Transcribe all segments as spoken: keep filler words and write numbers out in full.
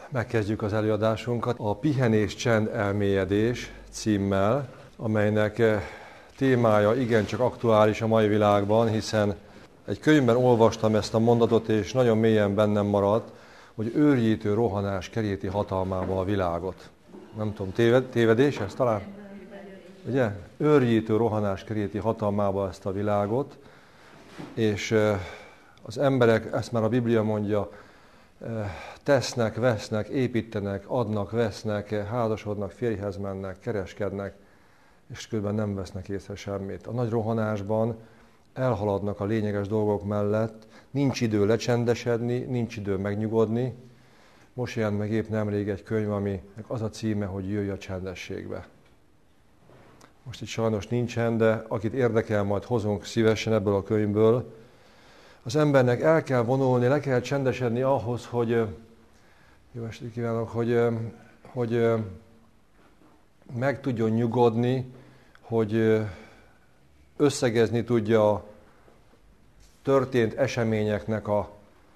Megkezdjük az előadásunkat a Pihenés, csend, elmélyedés címmel, amelynek témája igencsak aktuális a mai világban, hiszen egy könyvben olvastam ezt a mondatot, és nagyon mélyen bennem maradt, hogy őrjítő rohanás keríti hatalmába a világot. Nem tudom, téved, tévedés ez talán? Ugye? Őrjítő rohanás keríti hatalmába ezt a világot, és az emberek, ezt már a Biblia mondja, tesznek, vesznek, építenek, adnak, vesznek, házasodnak, férjhez mennek, kereskednek, és közben nem vesznek észre semmit. A nagy rohanásban elhaladnak a lényeges dolgok mellett, nincs idő lecsendesedni, nincs idő megnyugodni. Most jelent meg épp nemrég egy könyv, aminek az a címe, hogy jöjj a csendességbe. Most itt sajnos nincsen, de akit érdekel, majd hozunk szívesen ebből a könyvből. Az embernek el kell vonulni, le kell csendesedni ahhoz, hogy, jó estét kívánok, hogy, hogy meg tudjon nyugodni, hogy összegezni tudja a történt eseményeknek a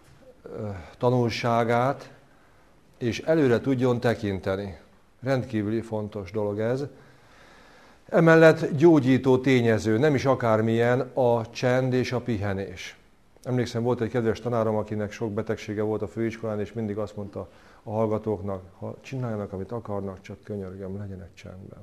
tanulságát, és előre tudjon tekinteni. Rendkívüli fontos dolog ez. Emellett gyógyító tényező, nem is akármilyen, a csend és a pihenés. Emlékszem, volt egy kedves tanárom, akinek sok betegsége volt a főiskolán, és mindig azt mondta a hallgatóknak, ha csináljanak, amit akarnak, csak könyörgöm, legyenek csendben.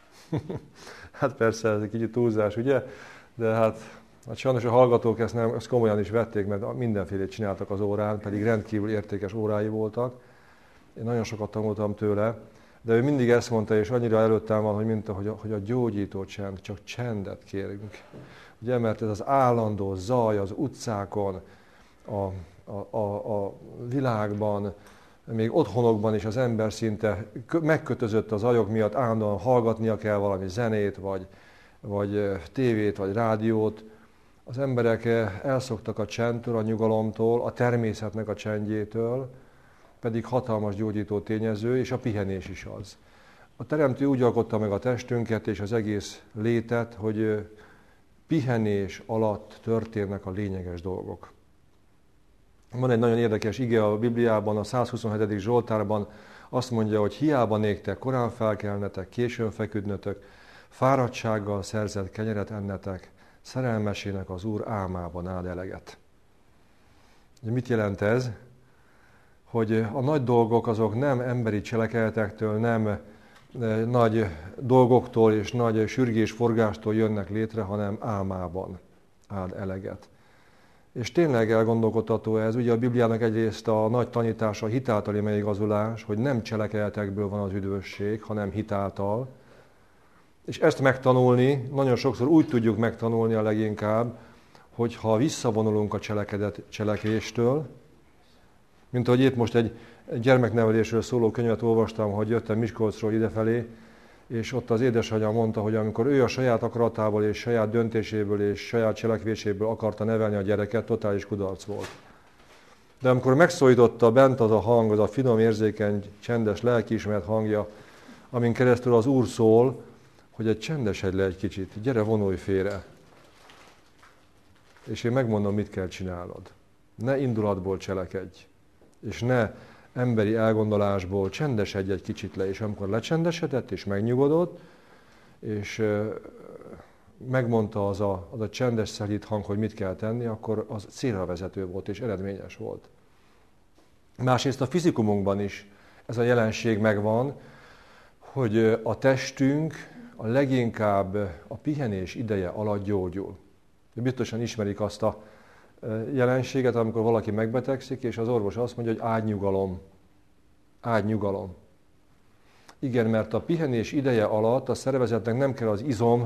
Hát persze, ez egy kicsit túlzás, ugye? De hát, hát sajnos a hallgatók ezt, nem, ezt komolyan is vették, mert mindenfélét csináltak az órán, pedig rendkívül értékes órái voltak. Én nagyon sokat tanultam tőle, de ő mindig ezt mondta, és annyira előttem van, hogy, mint a, hogy, a, hogy a gyógyító csend, csak csendet kérünk. Ugye, mert ez az állandó zaj az utcákon, a, a, a, a világban, még otthonokban is az ember szinte megkötözött az ajok miatt, állandóan hallgatnia kell valami zenét, vagy, vagy tévét, vagy rádiót. Az emberek elszoktak a csendtől, a nyugalomtól, a természetnek a csendjétől, pedig hatalmas gyógyító tényező, és a pihenés is az. A Teremtő úgy alkotta meg a testünket és az egész létet, hogy pihenés alatt történnek a lényeges dolgok. Van egy nagyon érdekes ige a Bibliában, a százhuszonhetedik Zsoltárban azt mondja, hogy hiába néktek, korán felkelnetek, későn feküdnötök, fáradtsággal szerzett kenyeret ennetek, szerelmesének az Úr álmában áld eleget. Mit jelent ez? Hogy a nagy dolgok azok nem emberi cselekedetektől, nem nagy dolgoktól és nagy sürgés-forgástól jönnek létre, hanem álmában áld eleget. És tényleg elgondolkodtató ez, ugye a Bibliának egyrészt a nagy tanítása, a hitáltali megigazulás, hogy nem cselekedetekből van az üdvösség, hanem hitáltal. És ezt megtanulni, nagyon sokszor úgy tudjuk megtanulni a leginkább, hogy ha visszavonulunk a cselekedet cselekvéstől, mint ahogy épp most egy gyermeknevelésről szóló könyvet olvastam, hogy jöttem Miskolcról idefelé, és ott az édesanyja mondta, hogy amikor ő a saját akaratából és saját döntéséből és saját cselekvéséből akarta nevelni a gyereket, totális kudarc volt. De amikor megszólította bent az a hang, az a finom, érzékeny, csendes, lelkiismert hangja, amin keresztül az Úr szól, hogy egy csendesedj le egy kicsit, gyere, vonulj félre. És én megmondom, mit kell csinálnod. Ne indulatból cselekedj, és ne emberi elgondolásból csendesedj egy kicsit le, és amikor lecsendesedett és megnyugodott, és megmondta az a, az a csendes, szelíd hang, hogy mit kell tenni, akkor az célra vezető volt és eredményes volt. Másrészt a fizikumunkban is ez a jelenség megvan, hogy a testünk a leginkább a pihenés ideje alatt gyógyul. Biztosan ismerik azt a jelenséget, amikor valaki megbetegszik, és az orvos azt mondja, hogy ágynyugalom. Ágynyugalom. Igen, mert a pihenés ideje alatt a szervezetnek nem kell az izom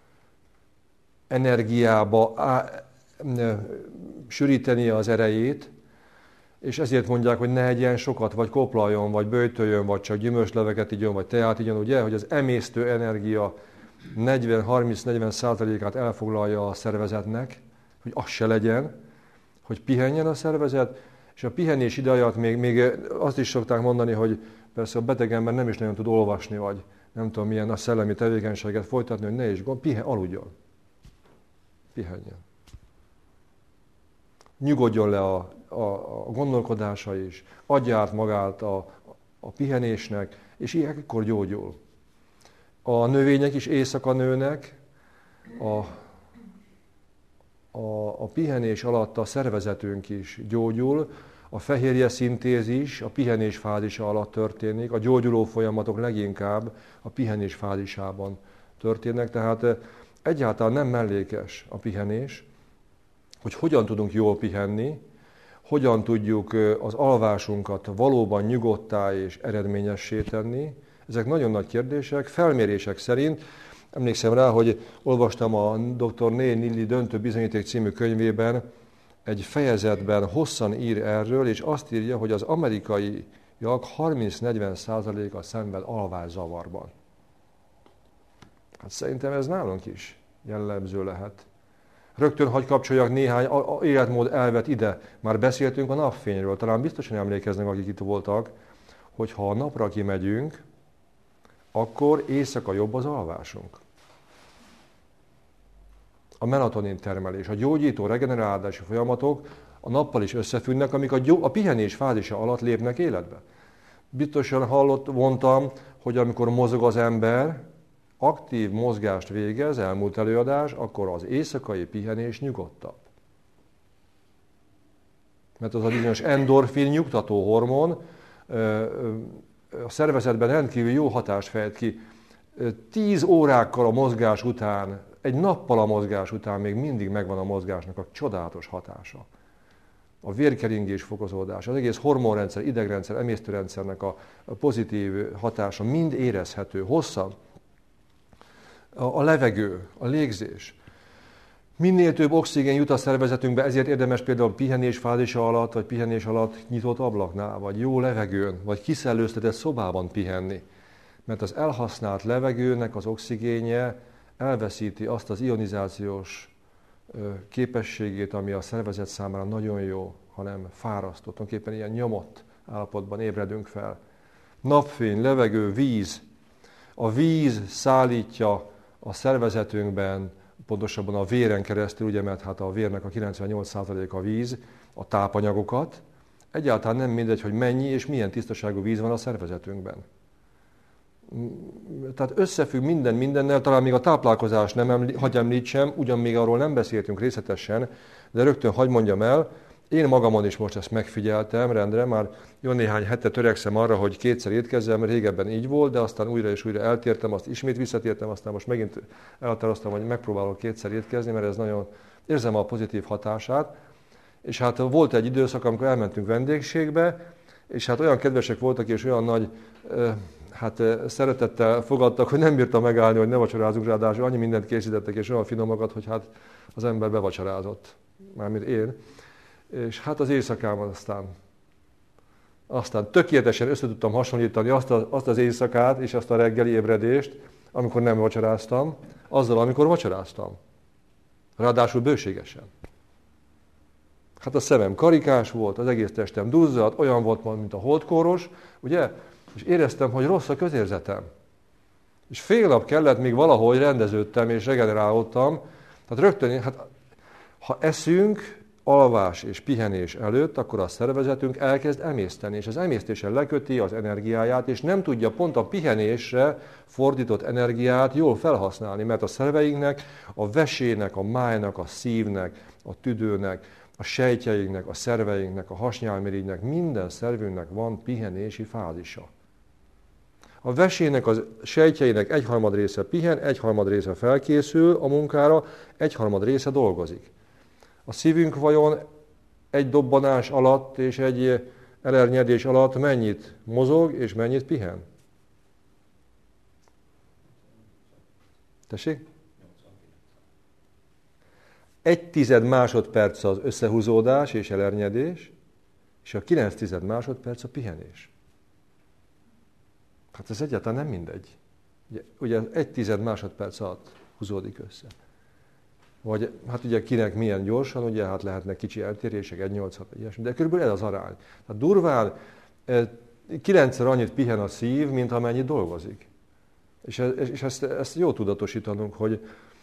energiába á, ne, sűrítenie az erejét, és ezért mondják, hogy ne egyen sokat, vagy koplaljon, vagy böjtöljön, vagy csak gyümölcsleveket igyon, vagy teát igyon, ugye, hogy az emésztő energia negyven-harminc-negyven százalékát elfoglalja a szervezetnek, hogy az se legyen, hogy pihenjen a szervezet, és a pihenés ideje alatt még, még azt is szokták mondani, hogy persze a beteg ember nem is nagyon tud olvasni, vagy nem tudom milyen a szellemi tevékenységet folytatni, hogy ne is gond, pihen, aludjon. Pihenjen. Nyugodjon le a, a, a gondolkodása is, adja át magát a a pihenésnek, és ilyenkor gyógyul. A növények is éjszaka nőnek, a, a, a pihenés alatt a szervezetünk is gyógyul, a fehérje szintézis a pihenés fázisa alatt történik, a gyógyuló folyamatok leginkább a pihenés fázisában történnek, tehát egyáltalán nem mellékes a pihenés, hogy hogyan tudunk jól pihenni, hogyan tudjuk az alvásunkat valóban nyugodttá és eredményessé tenni. Ezek nagyon nagy kérdések, felmérések szerint. Emlékszem rá, hogy olvastam a doktor Neil Nilli Döntő bizonyíték című könyvében, egy fejezetben hosszan ír erről, és azt írja, hogy az amerikaiak harminc-negyven százaléka szenved alvászavarban. Hát szerintem ez nálunk is jellemző lehet. Rögtön hagy kapcsoljak néhány életmód elvet ide. Már beszéltünk a napfényről, talán biztosan emlékeznek, akik itt voltak, hogy ha a napra kimegyünk, akkor éjszaka jobb az alvásunk. A melatonin termelés, a gyógyító, regenerálási folyamatok a nappal is összefüggnek, amik a, gyó, a pihenés fázisa alatt lépnek életbe. Biztosan hallott, mondtam, hogy amikor mozog az ember, aktív mozgást végez, elmúlt előadás, akkor az éjszakai pihenés nyugodtabb. Mert az a bizonyos endorfin nyugtató hormon a szervezetben rendkívül jó hatást fejt ki. Tíz órákkal a mozgás után, egy nappal a mozgás után még mindig megvan a mozgásnak a csodálatos hatása. A vérkeringés fokozódás, az egész hormonrendszer, idegrendszer, emésztőrendszernek a pozitív hatása mind érezhető, hosszabb. A levegő, a légzés. Minél több oxigén jut a szervezetünkbe, ezért érdemes például pihenés fázisa alatt, vagy pihenés alatt nyitott ablaknál, vagy jó levegőn, vagy kiszellőztetett szobában pihenni. Mert az elhasznált levegőnek az oxigénje elveszíti azt az ionizációs képességét, ami a szervezet számára nagyon jó, hanem fárasztó. Tulajdonképpen ilyen nyomott állapotban ébredünk fel. Napfény, levegő, víz. A víz szállítja a szervezetünkben, pontosabban a véren keresztül, ugye, mert hát a vérnek a kilencvennyolc százaléka a víz, a tápanyagokat. Egyáltalán nem mindegy, hogy mennyi és milyen tisztaságú víz van a szervezetünkben. Tehát összefügg minden mindennel, talán még a táplálkozás nem emlí- hagy említsem, ugyan még arról nem beszéltünk részletesen, de rögtön hagy mondjam el, én magamon is most ezt megfigyeltem rendre, már jó néhány hete törekszem arra, hogy kétszer étkezzem, régebben így volt, de aztán újra és újra eltértem, azt ismét visszatértem, aztán most megint elhatároztam, hogy megpróbálok kétszer étkezni, mert ez nagyon érzem a pozitív hatását. És hát volt egy időszak, amikor elmentünk vendégségbe, és hát olyan kedvesek voltak, és olyan nagy hát, szeretettel fogadtak, hogy nem bírtam megállni, hogy ne vacsorázunk, ráadásul annyi mindent készítettek, és olyan finomakat, hogy hát az ember bevacsorázott, mármint én. És hát az éjszakában aztán, aztán tökéletesen össze tudtam hasonlítani azt, a, azt az éjszakát és azt a reggeli ébredést, amikor nem vacsoráztam, azzal, amikor vacsoráztam. Ráadásul bőségesen. Hát a szemem karikás volt, az egész testem duzzadt, olyan volt, mint a holdkóros, ugye? És éreztem, hogy rossz a közérzetem. És fél nap kellett, míg valahogy rendeződtem és regenerálódtam. Tehát rögtön, hát, ha eszünk, alvás és pihenés előtt, akkor a szervezetünk elkezd emészteni, és az emésztéssel leköti az energiáját, és nem tudja pont a pihenésre fordított energiát jól felhasználni, mert a szerveinknek, a vesének, a májnak, a szívnek, a tüdőnek, a sejtjeinknek, a szerveinknek, a hasnyálmirigynek, minden szervünknek van pihenési fázisa. A vesének, a sejtjeinek egyharmad része pihen, egyharmad része felkészül a munkára, egyharmad része dolgozik. A szívünk vajon egy dobbanás alatt és egy elernyedés alatt mennyit mozog és mennyit pihen? Tessék? Egy tized másodperc az összehúzódás és elernyedés, és a kilenc tized másodperc a pihenés. Hát ez egyáltalán nem mindegy. Ugye, ugye egy tized másodperc alatt húzódik össze. Vagy hát ugye kinek milyen gyorsan, ugye hát lehetnek kicsi eltérések, egy nyolc hat, ilyesmi, de körülbelül ez az arány. Tehát durván kilencszer annyit pihen a szív, mint amennyit dolgozik. És, és ezt, ezt jó tudatosítanunk, hogy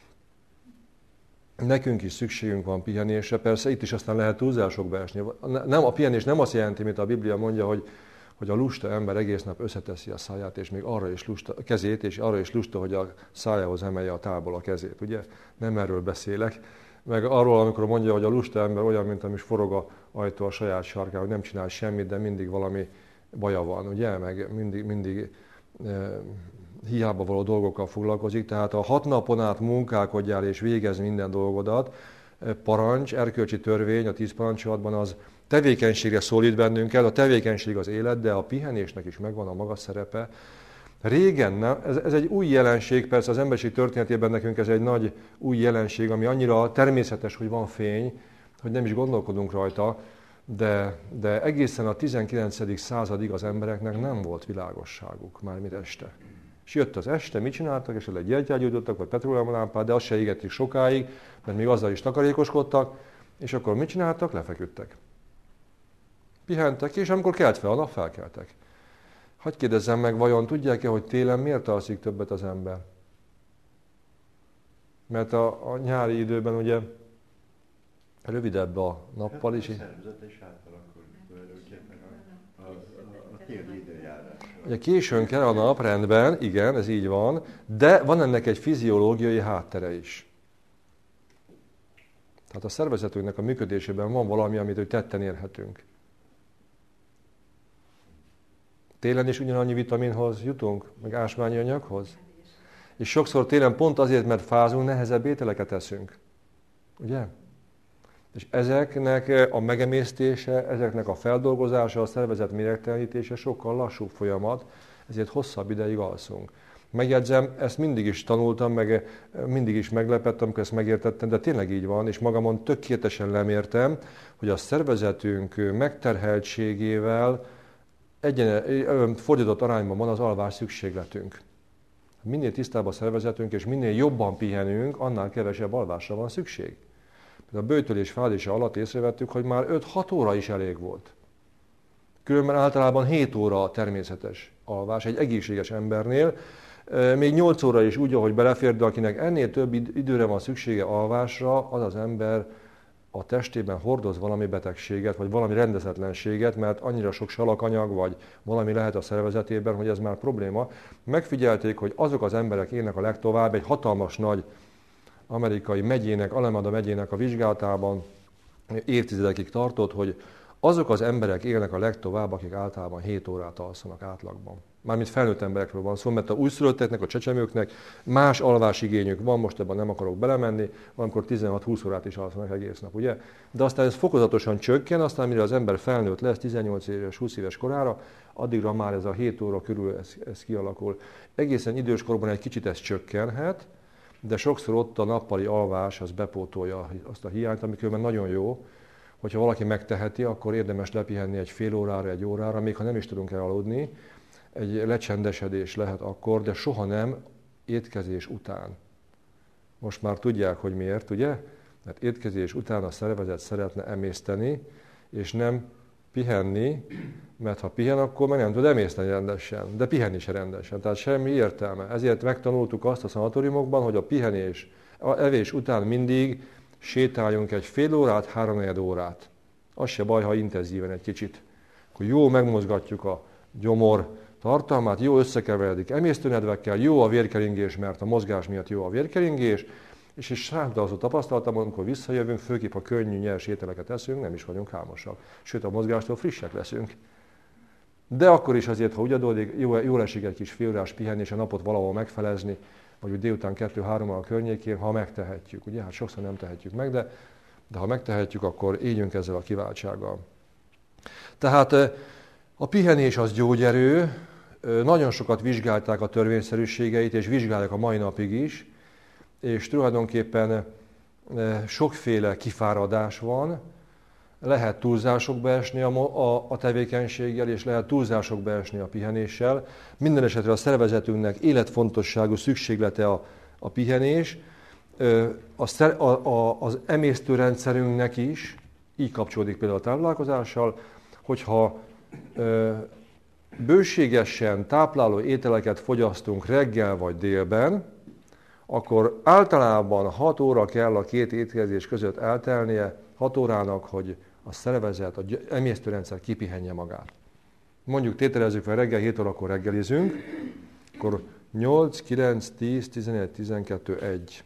nekünk is szükségünk van pihenésre, persze itt is aztán lehet túlzásokba esni. Nem, a pihenés nem azt jelenti, mint a Biblia mondja, hogy, hogy a lusta ember egész nap összeteszi a száját, és még arra is lusta, a kezét, és arra is lusta, hogy a szájához emelje a tálból a kezét, ugye? Nem erről beszélek. Meg arról, amikor mondja, hogy a lusta ember olyan, mint amis forog a ajtó a saját sarkán, hogy nem csinál semmit, de mindig valami baja van, ugye? Meg mindig, mindig e, hiába való dolgokkal foglalkozik. Tehát a hat napon át munkálkodjál és végez minden dolgodat, parancs, erkölcsi törvény, a tíz parancsolatban az tevékenységre szólít bennünket, a tevékenység az élet, de a pihenésnek is megvan a maga szerepe. Régen nem, ez, ez egy új jelenség, persze az emberiség történetében nekünk ez egy nagy új jelenség, ami annyira természetes, hogy van fény, hogy nem is gondolkodunk rajta, de, de egészen a tizenkilencedik századig az embereknek nem volt világosságuk, mármint este. És jött az este, mit csináltak, esetleg gyertyát gyújtottak, vagy petróleumlámpát, de azt se égették sokáig, mert még azzal is takarékoskodtak, és akkor mit csináltak? Lefeküdtek. Pihentek, és amikor kelt fel a nap, felkeltek. Hadd kérdezzem meg, vajon tudják-e, hogy télen miért alszik többet az ember? Mert a, a nyári időben ugye rövidebb a nappal is. A szervezetes átalakul tulajdonképpen a, a, a, a téli időjárás. Ugye későn kell a nap, rendben, igen, ez így van, de van ennek egy fiziológiai háttere is. Tehát a szervezetünknek a működésében van valami, amit hogy tetten érhetünk. Télen is ugyanannyi vitaminhoz jutunk, meg ásványi anyaghoz. És sokszor télen pont azért, mert fázunk, nehezebb ételeket eszünk. Ugye? És ezeknek a megemésztése, ezeknek a feldolgozása, a szervezet méregtelenítése sokkal lassúbb folyamat, ezért hosszabb ideig alszunk. Megjegyzem, ezt mindig is tanultam, meg mindig is meglepett, amikor ezt megértettem, de tényleg így van, és magamon tökéletesen lemértem, hogy a szervezetünk megterheltségével egyen, fordított arányban van az alvás szükségletünk. Minél tisztább a szervezetünk, és minél jobban pihenünk, annál kevesebb alvásra van szükség. A böjtölés fázisa alatt észrevettük, hogy már öt-hat óra is elég volt. Különben általában hét óra a természetes alvás egy egészséges embernél. Még nyolc óra is úgy, ahogy belefér, de akinek ennél több időre van szüksége alvásra, az az ember a testében hordoz valami betegséget, vagy valami rendezetlenséget, mert annyira sok salakanyag, vagy valami lehet a szervezetében, hogy ez már probléma. Megfigyelték, hogy azok az emberek élnek a legtovább, egy hatalmas nagy amerikai megyének, Alameda megyének a vizsgálatában évtizedekig tartott, hogy azok az emberek élnek a legtovább, akik általában hét órát alszanak átlagban. Mármint felnőtt emberekről van szó, mert a újszülötteknek, a csecsemőknek más alvásigényük van, most ebben nem akarok belemenni, valamikor tizenhat-húsz órát is alszanak egész nap, ugye? De aztán ez fokozatosan csökken, aztán mire az ember felnőtt lesz tizennyolc éves, húsz éves korára, addigra már ez a hét óra körül ez, ez kialakul. Egészen időskorban egy kicsit ez csökkenhet, de sokszor ott a nappali alvás az bepótolja azt a hiányt, ami különben nagyon jó, hogyha valaki megteheti, akkor érdemes lepihenni egy fél órára, egy órára, még ha nem is tudunk elaludni, egy lecsendesedés lehet akkor, de soha nem étkezés után. Most már tudják, hogy miért, ugye? Mert étkezés után a szervezet szeretne emészteni, és nem pihenni, mert ha pihen, akkor meg nem tud emészteni rendesen, de pihenni se rendesen, tehát semmi értelme. Ezért megtanultuk azt a szanatóriumokban, hogy a pihenés, a evés után mindig sétáljunk egy fél órát, háromnegyed órát. Az se baj, ha intenzíven egy kicsit. Akkor jó megmozgatjuk a gyomor tartalmát, jó összekeveredik emésztőnedvekkel, jó a vérkeringés, mert a mozgás miatt jó a vérkeringés, és egy sántalazó tapasztalatom, amikor visszajövünk, főképp a könnyű, nyers ételeket eszünk, nem is vagyunk hámosak. Sőt, a mozgástól frissek leszünk. De akkor is azért, ha úgy adódik, jó, jól esik egy kis félórás pihenni, és a napot valahol megfelezni, vagy úgy délután kettő-három a környékén, ha megtehetjük. Ugye, hát sokszor nem tehetjük meg, de, de ha megtehetjük, akkor éljünk ezzel a kiváltsággal. Tehát a pihenés az gyógyerő, nagyon sokat vizsgálták a törvényszerűségeit, és vizsgálják a mai napig is, és tulajdonképpen sokféle kifáradás van, lehet túlzásokba esni a, a, a tevékenységgel, és lehet túlzásokba esni a pihenéssel. Minden esetre a szervezetünknek életfontosságú szükséglete a, a pihenés, a, a, a, az emésztőrendszerünknek is, így kapcsolódik például a táplálkozással, hogyha ö, bőségesen tápláló ételeket fogyasztunk reggel vagy délben, akkor általában hat óra kell a két étkezés között eltelnie, hat órának, hogy a szervezet, az emésztőrendszer kipihenje magát. mondjuk tételezzük fel, reggel hét órakor reggelizünk, akkor nyolc, kilenc, tíz, tizenegy, tizenkettő, egy.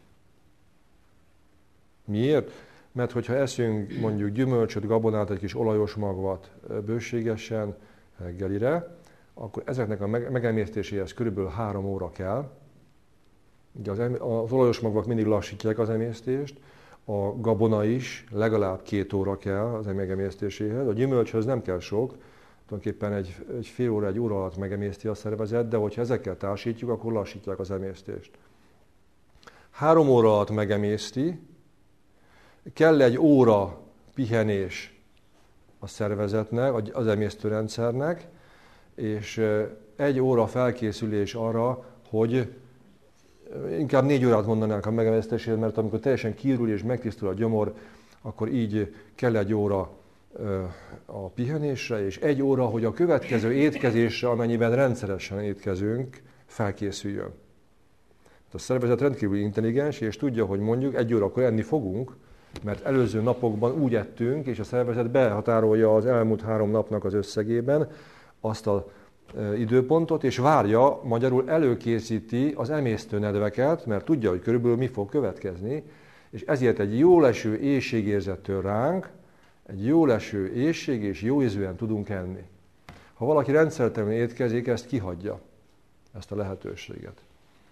Miért? Mert hogyha eszünk mondjuk gyümölcsöt, gabonát, egy kis olajos magvat bőségesen reggelire, akkor ezeknek a megemésztéséhez körülbelül három óra kell. Ugye az, az olajos magvak mindig lassítják az emésztést, a gabona is legalább két óra kell az megemésztéséhez. A gyümölcshöz nem kell sok, tulajdonképpen egy, egy fél óra, egy óra alatt megemészti a szervezet, de hogyha ezekkel társítjuk, akkor lassítják az emésztést. Három óra alatt megemészti, kell egy óra pihenés a szervezetnek, az emésztőrendszernek, és egy óra felkészülés arra, hogy inkább négy órát mondanánk a megemésztésére, mert amikor teljesen kiürül és megtisztul a gyomor, akkor így kell egy óra a pihenésre, és egy óra, hogy a következő étkezésre, amennyiben rendszeresen étkezünk, felkészüljön. A szervezet rendkívül intelligens, és tudja, hogy mondjuk egy órakor enni fogunk, mert előző napokban úgy ettünk, és a szervezet behatárolja az elmúlt három napnak az összegében azt az időpontot, és várja, magyarul előkészíti az emésztőnedveket, mert tudja, hogy körülbelül mi fog következni, és ezért egy jóleső éhségérzettől ránk, egy jóleső éhség és jó ízűen tudunk enni. Ha valaki rendszertelenül étkezik, ezt kihagyja, ezt a lehetőséget.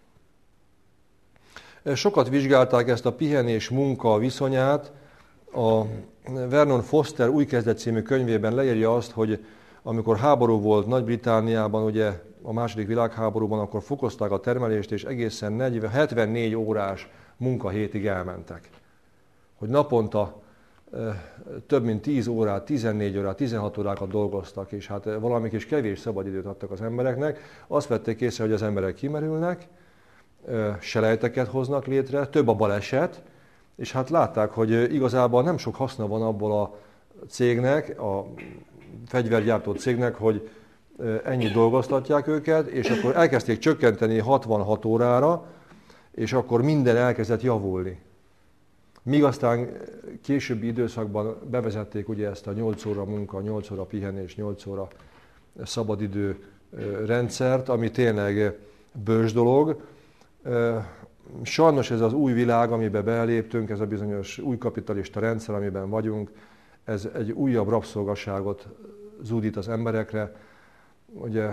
Sokat vizsgálták ezt a pihenés-munka viszonyát. A Vernon Foster Új kezdet című könyvében leírja azt, hogy amikor háború volt Nagy-Britanniában, ugye a második világháborúban, akkor fokozták a termelést, és egészen negyven, hetvennégy órás munkahétig elmentek. Hogy naponta több mint tíz órát, tizennégy órát, tizenhat órákat dolgoztak, és hát valami kis kevés szabadidőt adtak az embereknek. Azt vették észre, hogy az emberek kimerülnek, selejteket hoznak létre, több a baleset, és hát látták, hogy igazából nem sok haszna van abból a cégnek, a fegyvergyártó cégnek, hogy ennyit dolgoztatják őket, és akkor elkezdték csökkenteni hatvanhat órára, és akkor minden elkezdett javulni. Míg aztán későbbi időszakban bevezették ugye ezt a nyolc óra munka, nyolc óra pihenés, nyolc óra szabadidő rendszert, ami tényleg bős dolog. Sajnos ez az új világ, amiben beléptünk, ez a bizonyos új kapitalista rendszer, amiben vagyunk, ez egy újabb rabszolgaságot zúdít az emberekre. Ugye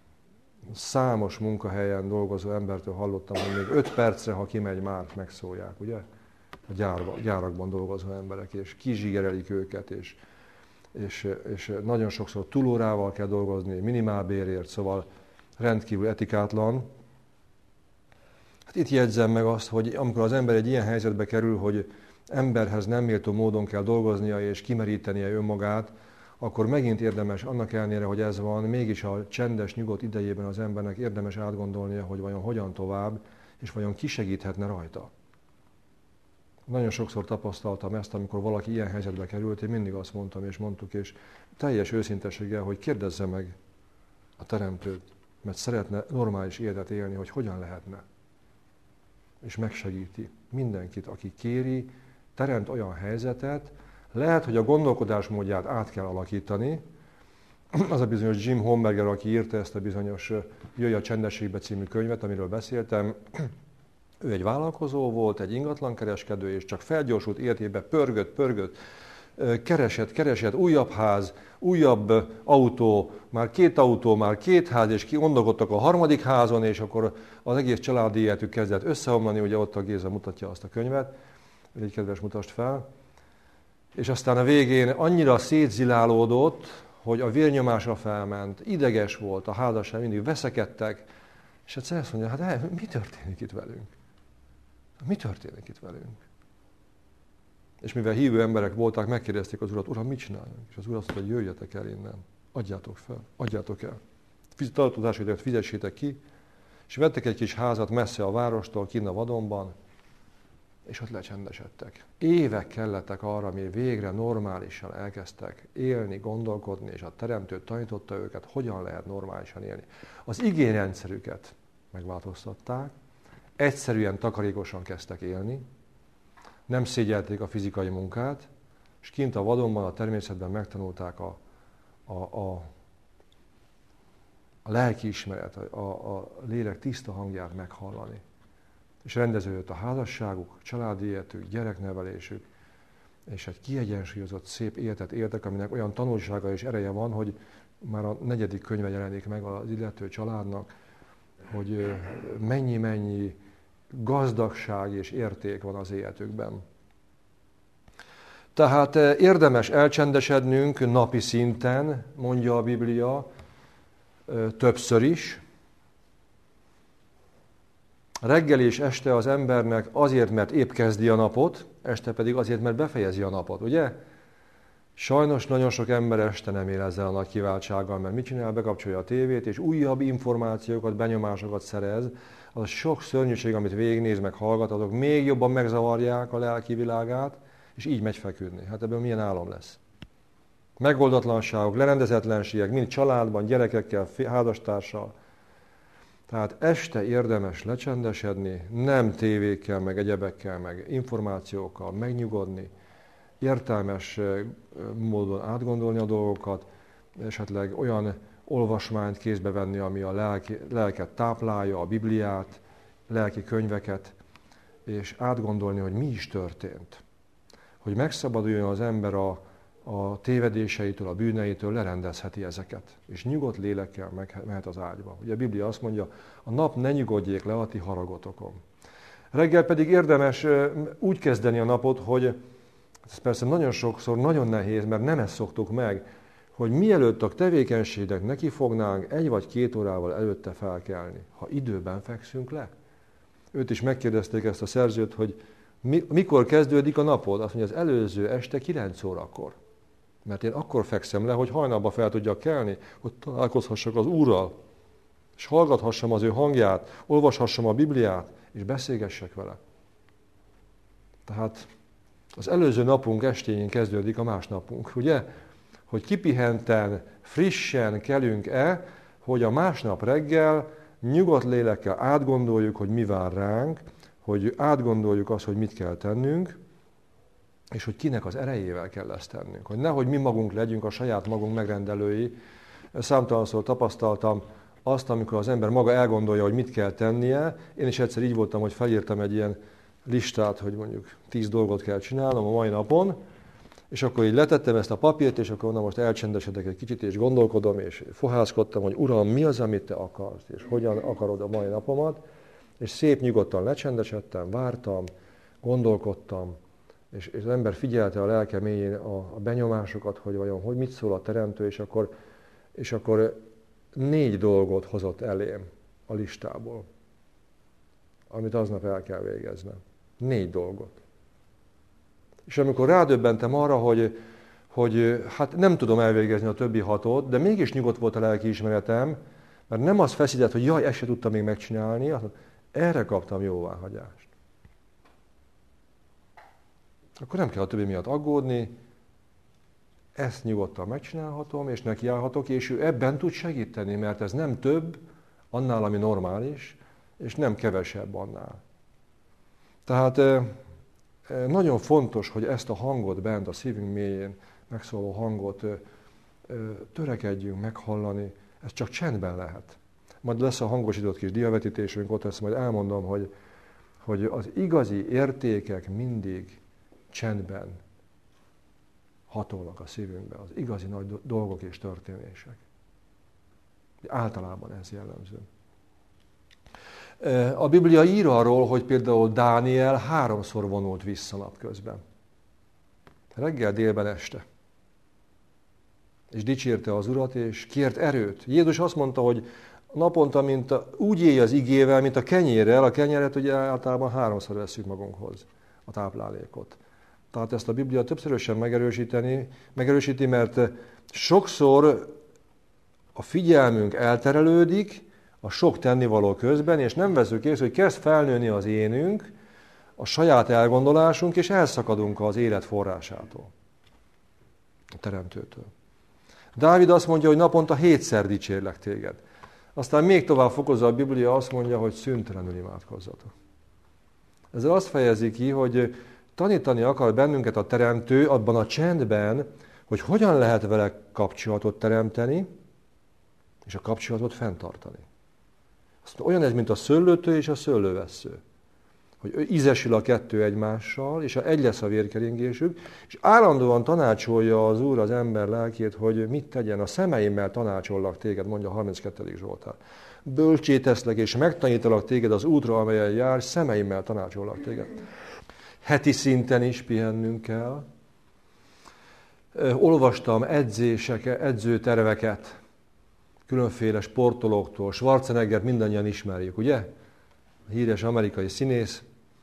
számos munkahelyen dolgozó embertől hallottam, hogy még öt percre, ha kimegy, már megszólják, ugye? A gyárba, gyárakban dolgozó emberek, és kizsigerelik őket, és, és, és nagyon sokszor túlórával kell dolgozni, minimálbérért, szóval rendkívül etikátlan. Hát itt jegyzem meg azt, hogy amikor az ember egy ilyen helyzetbe kerül, hogy emberhez nem méltó módon kell dolgoznia és kimerítenie önmagát, akkor megint érdemes, annak ellenére, hogy ez van, mégis a csendes, nyugodt idejében az embernek érdemes átgondolnia, hogy vajon hogyan tovább, és vajon ki segíthetne rajta. Nagyon sokszor tapasztaltam ezt, amikor valaki ilyen helyzetbe került, én mindig azt mondtam és mondtuk, és teljes őszintességgel, hogy kérdezze meg a Teremtőt, mert szeretne normális életet élni, hogy hogyan lehetne. És megsegíti mindenkit, aki kéri, teremt olyan helyzetet, lehet, hogy a gondolkodásmódját át kell alakítani. Az a bizonyos Jim Homberger, aki írta ezt a bizonyos Jöjj a csendességbe című könyvet, amiről beszéltem, ő egy vállalkozó volt, egy ingatlankereskedő, és csak felgyorsult életébe pörgött, pörgött, keresett, keresett, újabb ház, újabb autó, már két autó, már két ház, és gondolkodtak a harmadik házon, és akkor az egész családi életük kezdett összeomlani, ugye ott a Géza mutatja azt a könyvet, egy kedves mutasd fel, és aztán a végén annyira szétzilálódott, hogy a vérnyomása felment, ideges volt, a házasság mindig veszekedtek, és egyszer azt mondja, hát mi történik itt velünk? Mi történik itt velünk? És mivel hívő emberek voltak, megkérdezték az Urat, Uram, mit csináljunk? És az Úr azt mondta, hogy jöjjetek el innen, adjátok fel, adjátok el. Tartozásodat fizessétek ki, és vettek egy kis házat messze a várostól, kinn a vadonban, és ott lecsendesedtek. Évek kellettek arra, mi végre normálisan elkezdtek élni, gondolkodni, és a Teremtő tanította őket, hogyan lehet normálisan élni. Az igényrendszerüket megváltoztatták, egyszerűen, takarékosan kezdtek élni, nem szégyelték a fizikai munkát, és kint a vadonban, a természetben megtanulták a, a, a a lelkiismeret, a, a lélek tiszta hangját meghallani. És rendeződött a házasságuk, a családi életük, gyereknevelésük, és egy kiegyensúlyozott, szép életet éltek, aminek olyan tanulsága és ereje van, hogy már a negyedik könyve jelenik meg az illető családnak, hogy mennyi-mennyi gazdagság és érték van az életükben. Tehát érdemes elcsendesednünk napi szinten, mondja a Biblia, többször is. Reggel és este az embernek azért, mert épp kezdi a napot, este pedig azért, mert befejezi a napot, ugye? Sajnos nagyon sok ember este nem él ezzel a nagy kiváltsággal, mert mit csinál? Bekapcsolja a tévét, és újabb információkat, benyomásokat szerez. Az sok szörnyűség, amit végignéz, meg hallgat, azok még jobban megzavarják a lelki világát, és így megy feküdni. Hát ebből milyen álom lesz? Megoldatlanságok, lerendezetlenségek, mind családban, gyerekekkel, házastársal. Tehát este érdemes lecsendesedni, nem tévékkel, meg egyebekkel, meg információkkal megnyugodni, értelmes módon átgondolni a dolgokat, esetleg olyan olvasmányt kézbe venni, ami a lelki, lelket táplálja, a Bibliát, lelki könyveket, és átgondolni, hogy mi is történt. Hogy megszabaduljon az ember a, a tévedéseitől, a bűneitől, lerendezheti ezeket. És nyugodt lélekkel mehet az ágyba. Ugye a Biblia azt mondja, a nap ne nyugodjék le a ti haragotokon. Reggel pedig érdemes úgy kezdeni a napot, hogy ez persze nagyon sokszor nagyon nehéz, mert nem ezt szoktuk meg, hogy mielőtt a tevékenységnek neki fognánk, egy vagy két órával előtte felkelni, ha időben fekszünk le. Őt is megkérdezték ezt a szerzőt, hogy mi, mikor kezdődik a napod? Azt mondja, az előző este kilenc órakor. Mert én akkor fekszem le, hogy hajnalba fel tudjak kelni, hogy találkozhassak az Úrral, és hallgathassam az ő hangját, olvashassam a Bibliát, és beszélgessek vele. Tehát az előző napunk estéjén kezdődik a másnapunk, ugye? Hogy kipihenten, frissen kelünk-e, hogy a másnap reggel nyugodt lélekkel átgondoljuk, hogy mi vár ránk, hogy átgondoljuk azt, hogy mit kell tennünk, és hogy kinek az erejével kell ezt tennünk. Hogy nehogy mi magunk legyünk a saját magunk megrendelői. Számtalanszor tapasztaltam azt, amikor az ember maga elgondolja, hogy mit kell tennie. Én is egyszer így voltam, hogy felírtam egy ilyen listát, hogy mondjuk tíz dolgot kell csinálnom a mai napon, és akkor így letettem ezt a papírt, és akkor na most elcsendesedek egy kicsit, és gondolkodom, és fohászkodtam, hogy Uram, mi az, amit Te akarsz, és hogyan akarod a mai napomat, és szép nyugodtan lecsendesedtem, vártam, gondolkodtam, és, és az ember figyelte a lelke mélyén a, a benyomásokat, hogy vajon hogy mit szól a Teremtő, és akkor, és akkor négy dolgot hozott elém a listából, amit aznap el kell végeznem. Négy dolgot. És amikor rádöbbentem arra, hogy, hogy hát nem tudom elvégezni a többi hatot, de mégis nyugodt volt a lelkiismeretem, mert nem az feszített, hogy jaj, ezt se tudtam még megcsinálni, erre kaptam jóváhagyást. Akkor nem kell a többi miatt aggódni, ezt nyugodtan megcsinálhatom, és nekiállhatok, és ő ebben tud segíteni, mert ez nem több annál, ami normális, és nem kevesebb annál. Tehát nagyon fontos, hogy ezt a hangot bent, a szívünk mélyén megszóló hangot törekedjünk meghallani, ez csak csendben lehet. Majd lesz a hangosított kis diavetítésünk, ott ezt majd elmondom, hogy, hogy az igazi értékek mindig csendben hatolnak a szívünkbe, az igazi nagy dolgok és történések. Általában ez jellemző. A Biblia ír arról, hogy például Dániel háromszor vonult vissza napközben. Reggel, délben, este. És dicsérte az Urat, és kért erőt. Jézus azt mondta, hogy naponta mint a, úgy élj az igével, mint a kenyérrel. A kenyeret ugye általában háromszor vesszük magunkhoz, a táplálékot. Tehát ezt a Biblia többszörösen megerősíteni, megerősíti, mert sokszor a figyelmünk elterelődik a sok tennivaló közben, és nem veszük észre, hogy kezd felnőni az énünk, a saját elgondolásunk, és elszakadunk az élet forrásától, a Teremtőtől. Dávid azt mondja, hogy naponta hétszer dicsérlek téged. Aztán még tovább fokozza a Biblia, azt mondja, hogy szüntelenül imádkozzatok. Ezzel azt fejezi ki, hogy tanítani akar bennünket a Teremtő abban a csendben, hogy hogyan lehet vele kapcsolatot teremteni, és a kapcsolatot fenntartani. Azt mondja, olyan ez, mint a szőlőtő és a szőlővessző. Hogy ízesül a kettő egymással, és egy lesz a vérkeringésük, és állandóan tanácsolja az Úr az ember lelkét, hogy mit tegyen. A szemeimmel tanácsollak téged, mondja a harminckettedik Zsoltár. Bölcsé teszlek, és megtanítalak téged az útra, amelyen jársz, szemeimmel tanácsollak téged. Heti szinten is pihennünk kell. Olvastam edzéseket, edzőterveket különféle sportolóktól. Schwarzeneggert mindannyian ismerjük, ugye? A híres amerikai színész,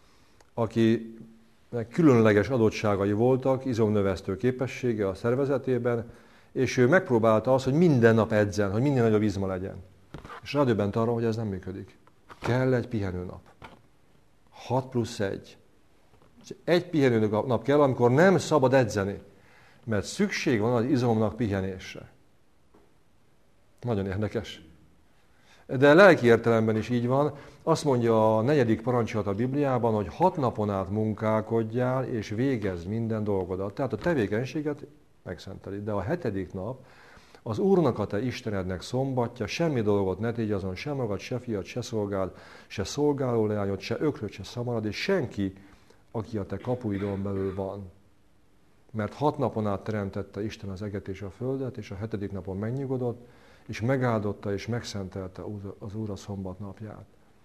akinek különleges adottságai voltak, izomnövesztő képessége a szervezetében, és ő megpróbálta azt, hogy minden nap edzen, hogy minél nagyobb izma legyen. És rádöbbent arra, hogy ez nem működik. Kell egy pihenőnap. hat plusz egy. Egy pihenőnap kell, amikor nem szabad edzeni, mert szükség van az izomnak pihenésre. Nagyon érdekes. De lelki értelemben is így van. Azt mondja a negyedik parancsolat a Bibliában, hogy hat napon át munkálkodjál, és végezd minden dolgodat. Tehát a tevékenységet megszenteli. De a hetedik nap az Úrnak a te Istenednek szombatja, semmi dolgot ne tégy azon, se magad, se fiat, se szolgád, se szolgáló leányod, se ökröt, se szamarad, és senki, aki a te kapuidon belül van. Mert hat napon át teremtette Isten az eget és a földet, és a hetedik napon megnyugodott, és megáldotta és megszentelte az Úr a szombat napját.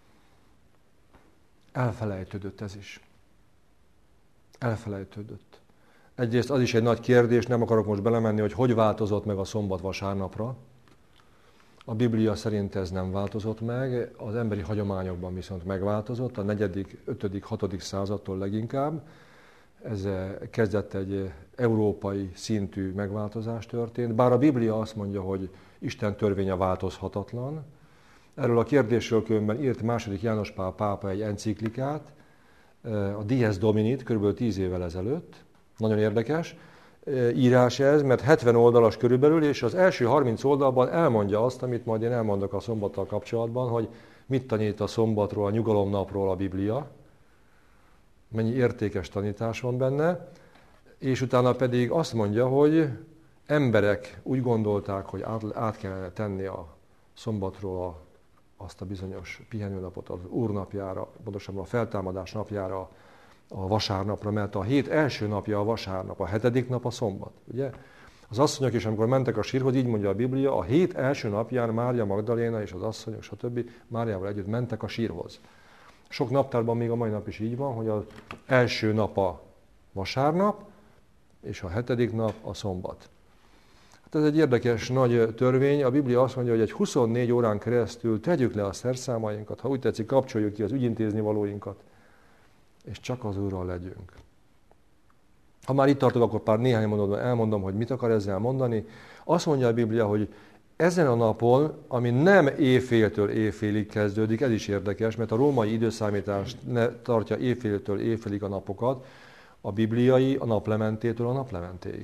Elfelejtődött ez is. Elfelejtődött. Egyrészt az is egy nagy kérdés, nem akarok most belemenni, hogy hogy változott meg a szombat vasárnapra. A Biblia szerint ez nem változott meg, az emberi hagyományokban viszont megváltozott, a negyedik, ötödik, hatodik századtól leginkább. Ez kezdett egy európai szintű megváltozás történt, bár a Biblia azt mondja, hogy Isten törvénye változhatatlan. Erről a kérdésről különben írt második János Pál pápa egy enciklikát, a Dies Dominit, kb. tíz évvel ezelőtt. Nagyon érdekes írás ez, mert hetven oldalas körülbelül, és az első harminc oldalban elmondja azt, amit majd én elmondok a szombattal kapcsolatban, hogy mit tanít a szombatról, a nyugalomnapról a Biblia, mennyi értékes tanítás van benne, és utána pedig azt mondja, hogy emberek úgy gondolták, hogy át, át kellene tenni a szombatról a, azt a bizonyos pihenőnapot az Úr napjára, pontosabban a feltámadás napjára, a vasárnapra, mert a hét első napja a vasárnap, a hetedik nap a szombat. Ugye? Az asszonyok is, amikor mentek a sírhoz, így mondja a Biblia, a hét első napján Mária Magdaléna és az asszonyok, stb. Máriával együtt mentek a sírhoz. Sok naptárban még a mai nap is így van, hogy az első nap a vasárnap, és a hetedik nap a szombat. Hát ez egy érdekes nagy törvény. A Biblia azt mondja, hogy egy huszonnégy órán keresztül tegyük le a szerszámainkat, ha úgy tetszik, kapcsoljuk ki az ügyintézni valóinkat, és csak az Úrral legyünk. Ha már itt tartok, akkor pár néhány mondatban elmondom, hogy mit akar ezzel mondani. Azt mondja a Biblia, hogy ezen a napon, ami nem éjféltől éjfélig kezdődik, ez is érdekes, mert a római időszámítás ne tartja éjféltől éjfélig a napokat, a bibliai a naplementétől a naplementéig.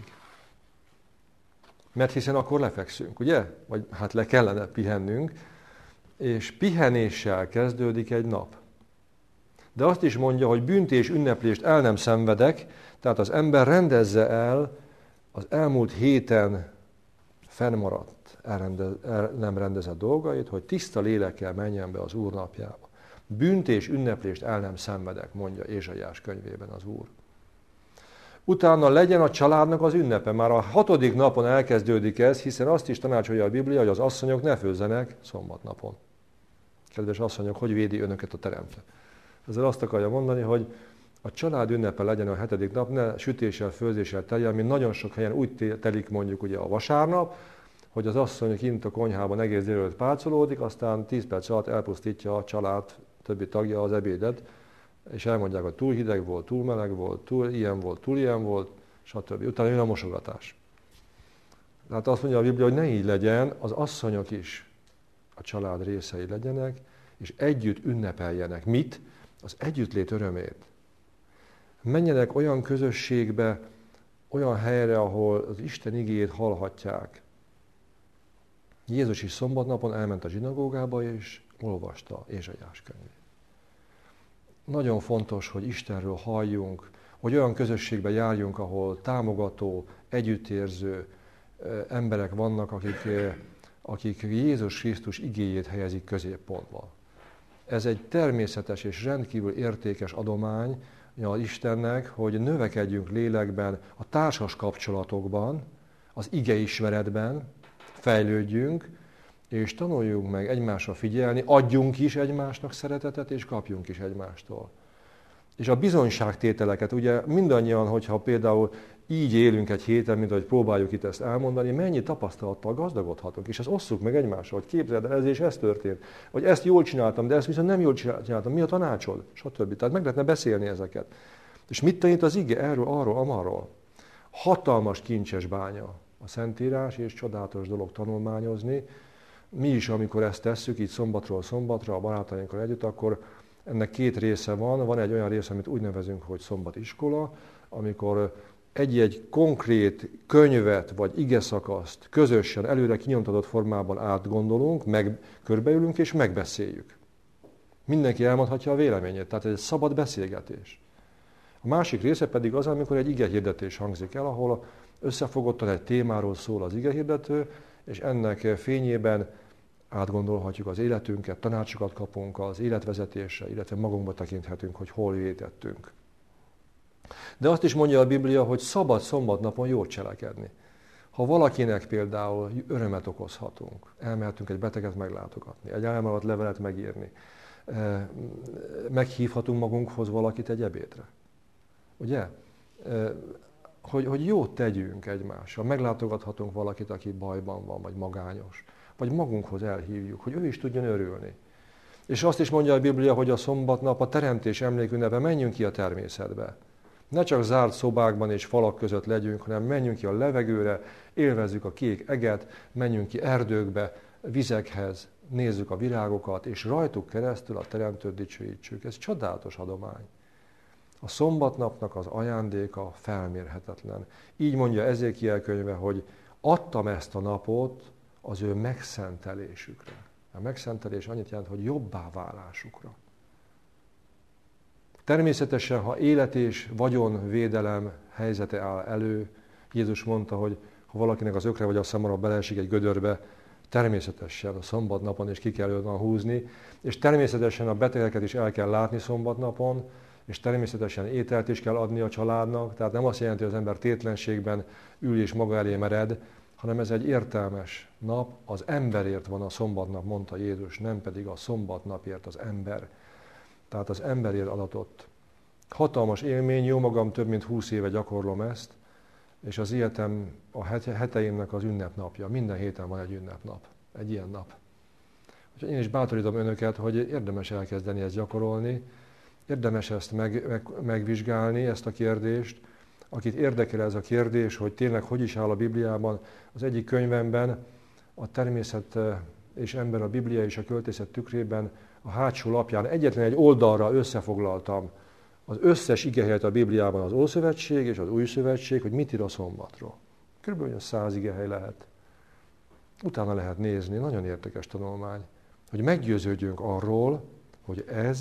Mert hiszen akkor lefekszünk, ugye? Vagy hát le kellene pihennünk, és pihenéssel kezdődik egy nap. De azt is mondja, hogy bűnt és ünneplést el nem szenvedek, tehát az ember rendezze el az elmúlt héten fennmaradt, elrendez, el nem rendezett dolgait, hogy tiszta lélekkel menjen be az Úr napjába. Bűnt és ünneplést el nem szenvedek, mondja Ézsaiás könyvében az Úr. Utána legyen a családnak az ünnepe. Már a hatodik napon elkezdődik ez, hiszen azt is tanácsolja a Biblia, hogy az asszonyok ne főzzenek szombatnapon. Kedves asszonyok, hogy védi önöket a teremtő? Ezzel azt akarja mondani, hogy a család ünnepe legyen a hetedik nap, ne sütéssel, főzéssel teljen, mint nagyon sok helyen úgy telik mondjuk ugye a vasárnap, hogy az asszony kint a konyhában egész délelőtt pácolódik, aztán tíz perc alatt elpusztítja a család többi tagja az ebédet, és elmondják, hogy túl hideg volt, túl meleg volt, túl ilyen volt, túl ilyen volt, stb. Utána jön a mosogatás. Tehát azt mondja a Biblia, hogy ne így legyen, az asszonyok is a család részei legyenek, és együtt ünnepeljenek. Mit? Az együttlét örömét. Menjenek olyan közösségbe, olyan helyre, ahol az Isten igéjét hallhatják. Jézus is szombatnapon elment a zsinagógába, és olvasta Ézsaiás könyvét. Nagyon fontos, hogy Istenről halljunk, hogy olyan közösségbe járjunk, ahol támogató, együttérző emberek vannak, akik, akik Jézus Krisztus igéjét helyezik középpontba. Ez egy természetes és rendkívül értékes adomány az Istennek, hogy növekedjünk lélekben, a társas kapcsolatokban, az igeismeretben, fejlődjünk, és tanuljunk meg egymásra figyelni, adjunk is egymásnak szeretetet, és kapjunk is egymástól. És a bizonyságtételeket, ugye mindannyian, hogyha például így élünk egy héten, mint ahogy próbáljuk itt ezt elmondani, mennyi tapasztalattal gazdagodhatunk, és ezt osszuk meg egymással, hogy képzeld el, ez és ez történt, vagy ezt jól csináltam, de ezt viszont nem jól csináltam, mi a tanácsod, stb. Tehát meg lehetne beszélni ezeket. És mit tanít az ige erről, arról, amarról? Hatalmas kincses bánya a Szentírás, és csodálatos dolog tanulmányozni. Mi is, amikor ezt tesszük, így szombatról szombatra, a barátainkkal együtt, akkor ennek két része van. Van egy olyan része, amit úgy nevezünk, hogy szombatiskola, amikor egy-egy konkrét könyvet vagy igeszakaszt közösen előre kinyomtatott formában átgondolunk, meg körbeülünk és megbeszéljük. Mindenki elmondhatja a véleményét, tehát ez egy szabad beszélgetés. A másik része pedig az, amikor egy igehirdetés hangzik el, ahol összefogottan egy témáról szól az igehirdető, és ennek fényében átgondolhatjuk az életünket, tanácsokat kapunk az életvezetésre, illetve magunkba tekinthetünk, hogy hol vétettünk. De azt is mondja a Biblia, hogy szabad szombatnapon jól cselekedni. Ha valakinek például örömet okozhatunk, elmehetünk egy beteget meglátogatni, egy elmaradt levelet megírni, meghívhatunk magunkhoz valakit egy ebédre. Ugye? Hogy, hogy jót tegyünk egymással, meglátogathatunk valakit, aki bajban van, vagy magányos, vagy magunkhoz elhívjuk, hogy ő is tudjon örülni. És azt is mondja a Biblia, hogy a szombatnap a teremtés emlékünnepe, menjünk ki a természetbe. Ne csak zárt szobákban és falak között legyünk, hanem menjünk ki a levegőre, élvezzük a kék eget, menjünk ki erdőkbe, vizekhez, nézzük a virágokat, és rajtuk keresztül a Teremtőt dicsőítsük. Ez csodálatos adomány. A szombatnapnak az ajándéka felmérhetetlen. Így mondja Ezékiel könyve, hogy adtam ezt a napot az ő megszentelésükre. A megszentelés annyit jelent, hogy jobbá válásukra. Természetesen, ha élet és vagyonvédelem helyzete áll elő, Jézus mondta, hogy ha valakinek az ökre vagy a szamara beleesik egy gödörbe, természetesen a szombatnapon is ki kell onnan húzni, és természetesen a betegeket is el kell látni szombatnapon, és természetesen ételt is kell adni a családnak, tehát nem azt jelenti, hogy az ember tétlenségben ül és maga elé mered, hanem ez egy értelmes nap, az emberért van a szombatnap, mondta Jézus, nem pedig a szombatnapért az ember. Tehát az emberért adatott. Hatalmas élmény, jó magam több mint húsz éve gyakorlom ezt, és az életem a heteimnek az ünnepnapja. Minden héten van egy ünnepnap, egy ilyen nap. Úgyhogy én is bátorítom önöket, hogy érdemes elkezdeni ezt gyakorolni, érdemes ezt meg, meg, megvizsgálni, ezt a kérdést. Akit érdekel ez a kérdés, hogy tényleg hogy is áll a Bibliában, az egyik könyvemben, a Természet és ember a Biblia és a költészet tükrében a hátsó lapján egyetlen egy oldalra összefoglaltam az összes igehelyet a Bibliában, az Ószövetség és az Új Szövetség, hogy mit ír a szombatról. Körülbelül száz igehely lehet. Utána lehet nézni, nagyon érdekes tanulmány, hogy meggyőződjünk arról, hogy ez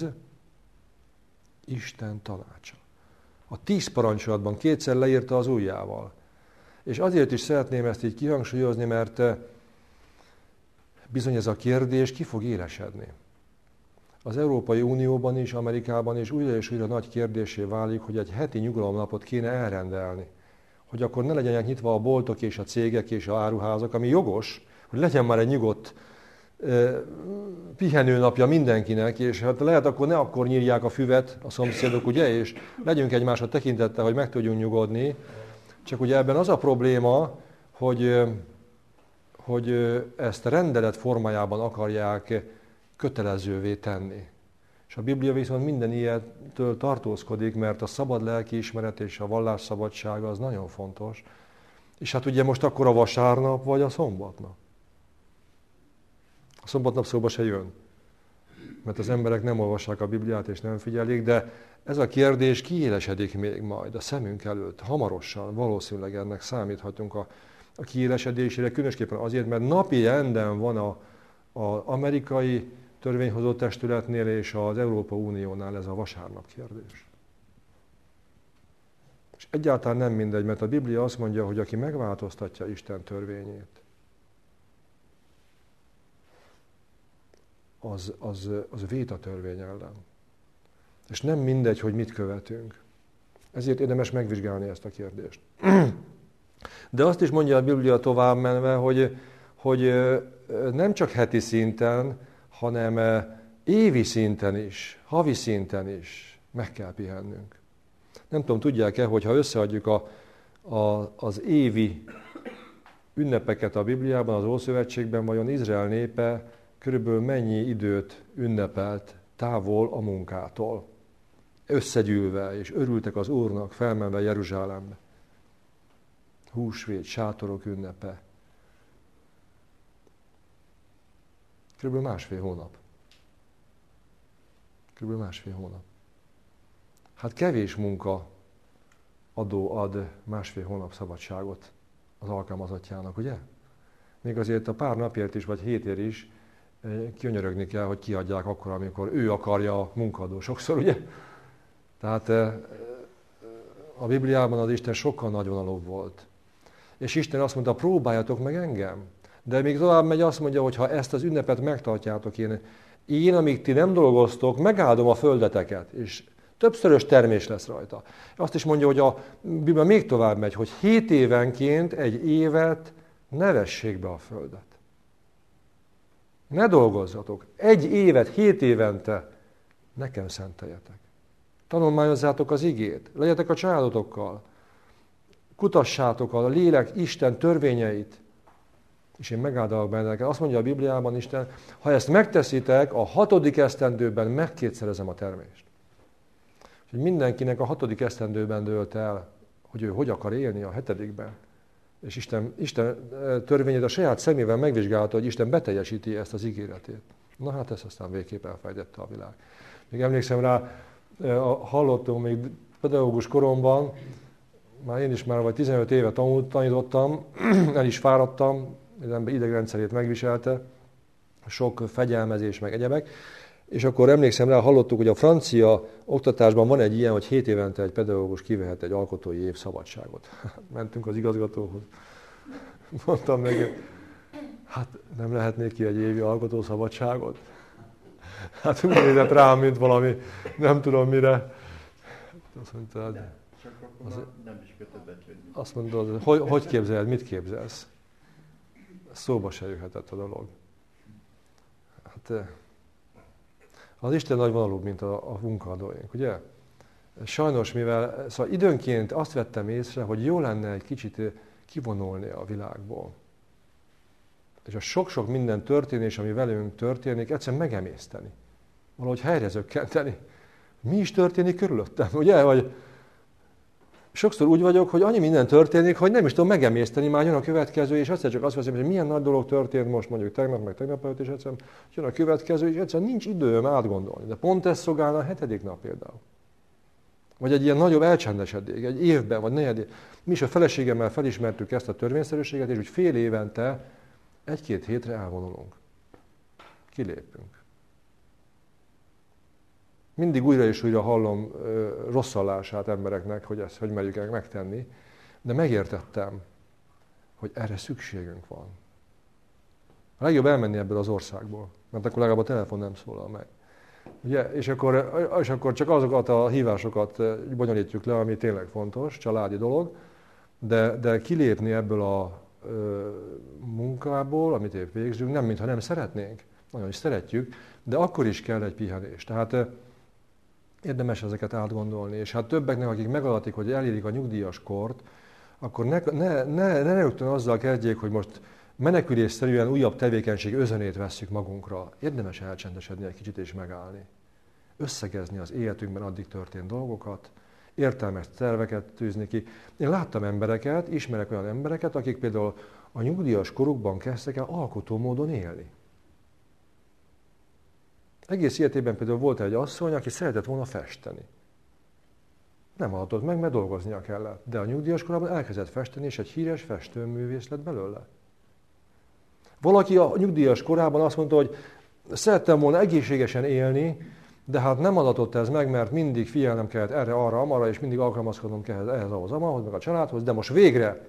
Isten tanácsa. A tíz parancsolatban kétszer leírta az ujjával. És azért is szeretném ezt így kihangsúlyozni, mert bizony ez a kérdés ki fog élesedni. Az Európai Unióban is, Amerikában is újra és újra nagy kérdésé válik, hogy egy heti nyugalomnapot kéne elrendelni. Hogy akkor ne legyenek nyitva a boltok és a cégek és a áruházak, ami jogos, hogy legyen már egy nyugodt eh, pihenőnapja mindenkinek, és hát lehet akkor ne akkor nyírják a füvet a szomszédok, ugye, és legyünk egymásra tekintettel, hogy meg tudjunk nyugodni. Csak ugye ebben az a probléma, hogy, hogy ezt rendelet formájában akarják kötelezővé tenni. És a Biblia viszont minden ilyetől tartózkodik, mert a szabad lelkiismeret és a vallásszabadsága az nagyon fontos. És hát ugye most akkor a vasárnap vagy a szombatnap? A szombatnap szóba se jön, mert az emberek nem olvassák a Bibliát és nem figyelik, de ez a kérdés kiélesedik még majd a szemünk előtt. Hamarosan valószínűleg ennek számíthatunk a, a kiélesedésére, különösképpen azért, mert napi renden van a, az amerikai törvényhozó testületnél és az Európai Uniónál ez a vasárnap kérdés. És egyáltalán nem mindegy, mert a Biblia azt mondja, hogy aki megváltoztatja Isten törvényét, az, az, az vét a törvény ellen. És nem mindegy, hogy mit követünk. Ezért érdemes megvizsgálni ezt a kérdést. De azt is mondja a Biblia tovább menve, hogy, hogy nem csak heti szinten, hanem évi szinten is, havi szinten is meg kell pihennünk. Nem tudom, tudják-e, hogy ha összeadjuk a, a, az évi ünnepeket a Bibliában, az Ószövetségben, vajon Izrael népe körülbelül mennyi időt ünnepelt távol a munkától, összegyűlve, és örültek az Úrnak, felmenve Jeruzsálembe. Húsvét, sátorok ünnepe. Körülbelül másfél hónap. Körülbelül másfél hónap. Hát kevés munka adó ad másfél hónap szabadságot az alkalmazottjának, ugye? Még azért a pár napért is, vagy hétért is kiönyörögni kell, hogy kiadják akkor, amikor ő akarja a munkadó. Sokszor, ugye? Tehát a Bibliában az Isten sokkal nagyvonalúbb volt. És Isten azt mondta, próbáljatok meg engem. De még tovább megy, azt mondja, hogy ha ezt az ünnepet megtartjátok, én, én, amíg ti nem dolgoztok, megáldom a földeteket, és többszörös termés lesz rajta. Azt is mondja, hogy a Biblia még tovább megy, hogy hét évenként egy évet ne vessék be a földet. Ne dolgozzatok. Egy évet, hét évente nekem szenteljetek. Tanulmányozzátok az igét, legyetek a családotokkal, kutassátok a lélek Isten törvényeit, és én megáldalak benneteket. Azt mondja a Bibliában Isten, ha ezt megteszitek, a hatodik esztendőben megkétszerezem a termést. Úgyhogy mindenkinek a hatodik esztendőben dőlt el, hogy ő hogy akar élni a hetedikben. És Isten, Isten törvényét a saját szemével megvizsgálta, hogy Isten beteljesíti ezt az ígéretét. Na hát ezt aztán végképp elfejtette a világ. Még emlékszem rá, hallottam még pedagógus koromban, már én is már vagy tizenöt éve tanult, tanítottam, el is fáradtam, az ember idegrendszerét megviselte, sok fegyelmezés, meg egyebek, és akkor emlékszem rá, hallottuk, hogy a francia oktatásban van egy ilyen, hogy hét évente egy pedagógus kivehet egy alkotói év szabadságot. Mentünk az igazgatóhoz. Mondtam neki, hát nem lehetnék ki egy évi alkotó szabadságot? Hát úgy nézett rám, mint valami, nem tudom mire. Azt mondta, de, csak akkor az, nem is kell többet jönni. Azt mondod, hogy, hogy képzeled, mit képzelsz? Szóba se jöhetett a dolog. Hát az Isten nagyvonalúbb, mint a, a munkaadóink, ugye? Sajnos, mivel szóval időnként azt vettem észre, hogy jó lenne egy kicsit kivonulni a világból. És a sok-sok minden történés, ami velünk történik, egyszerűen megemészteni. Valahogy helyre zökkenteni. Mi is történik körülöttem, ugye? Vagy sokszor úgy vagyok, hogy annyi minden történik, hogy nem is tudom megemészteni, már jön a következő, és egyszer csak azt veszem, hogy milyen nagy dolog történt most, mondjuk tegnap, meg tegnap előtt, és egyszerűen jön a következő, és egyszerűen nincs időm átgondolni. De pont ez szolgálna a hetedik nap például. Vagy egy ilyen nagyobb elcsendesedés, egy évben, vagy negyed év. Mi is a feleségemmel felismertük ezt a törvényszerűséget, és úgy fél évente egy-két hétre elvonulunk. Kilépünk. Mindig újra és újra hallom ö, rosszallását embereknek, hogy ezt hogy merjük megtenni, de megértettem, hogy erre szükségünk van. A legjobb elmenni ebből az országból, mert akkor legalább a telefon nem szólal meg. Ugye? És, akkor, és akkor csak azokat a hívásokat bonyolítjuk le, ami tényleg fontos, családi dolog, de, de kilépni ebből a ö, munkából, amit épp végzünk, nem mintha nem szeretnénk, nagyon is szeretjük, de akkor is kell egy pihenés. Tehát érdemes ezeket átgondolni, és hát többeknek, akik megadatik, hogy elérik a nyugdíjas kort, akkor ne, ne, ne, ne rögtön azzal kezdjék, hogy most menekülésszerűen újabb tevékenység özönét vesszük magunkra. Érdemes elcsendesedni egy kicsit és megállni. Összegezni az életünkben addig történt dolgokat, értelmes terveket tűzni ki. Én láttam embereket, ismerek olyan embereket, akik például a nyugdíjas korukban kezdtek el alkotó módon élni. Egész életében például volt egy asszony, aki szeretett volna festeni. Nem adott meg, mert dolgoznia kellett. De a nyugdíjas korában elkezdett festeni, és egy híres festőművész lett belőle. Valaki a nyugdíjas korában azt mondta, hogy szerettem volna egészségesen élni, de hát nem adatott ez meg, mert mindig figyelnem kellett erre, arra, amarra, és mindig alkalmazkodnom kellett ehhez, ahhoz, amahoz, meg a családhoz, de most végre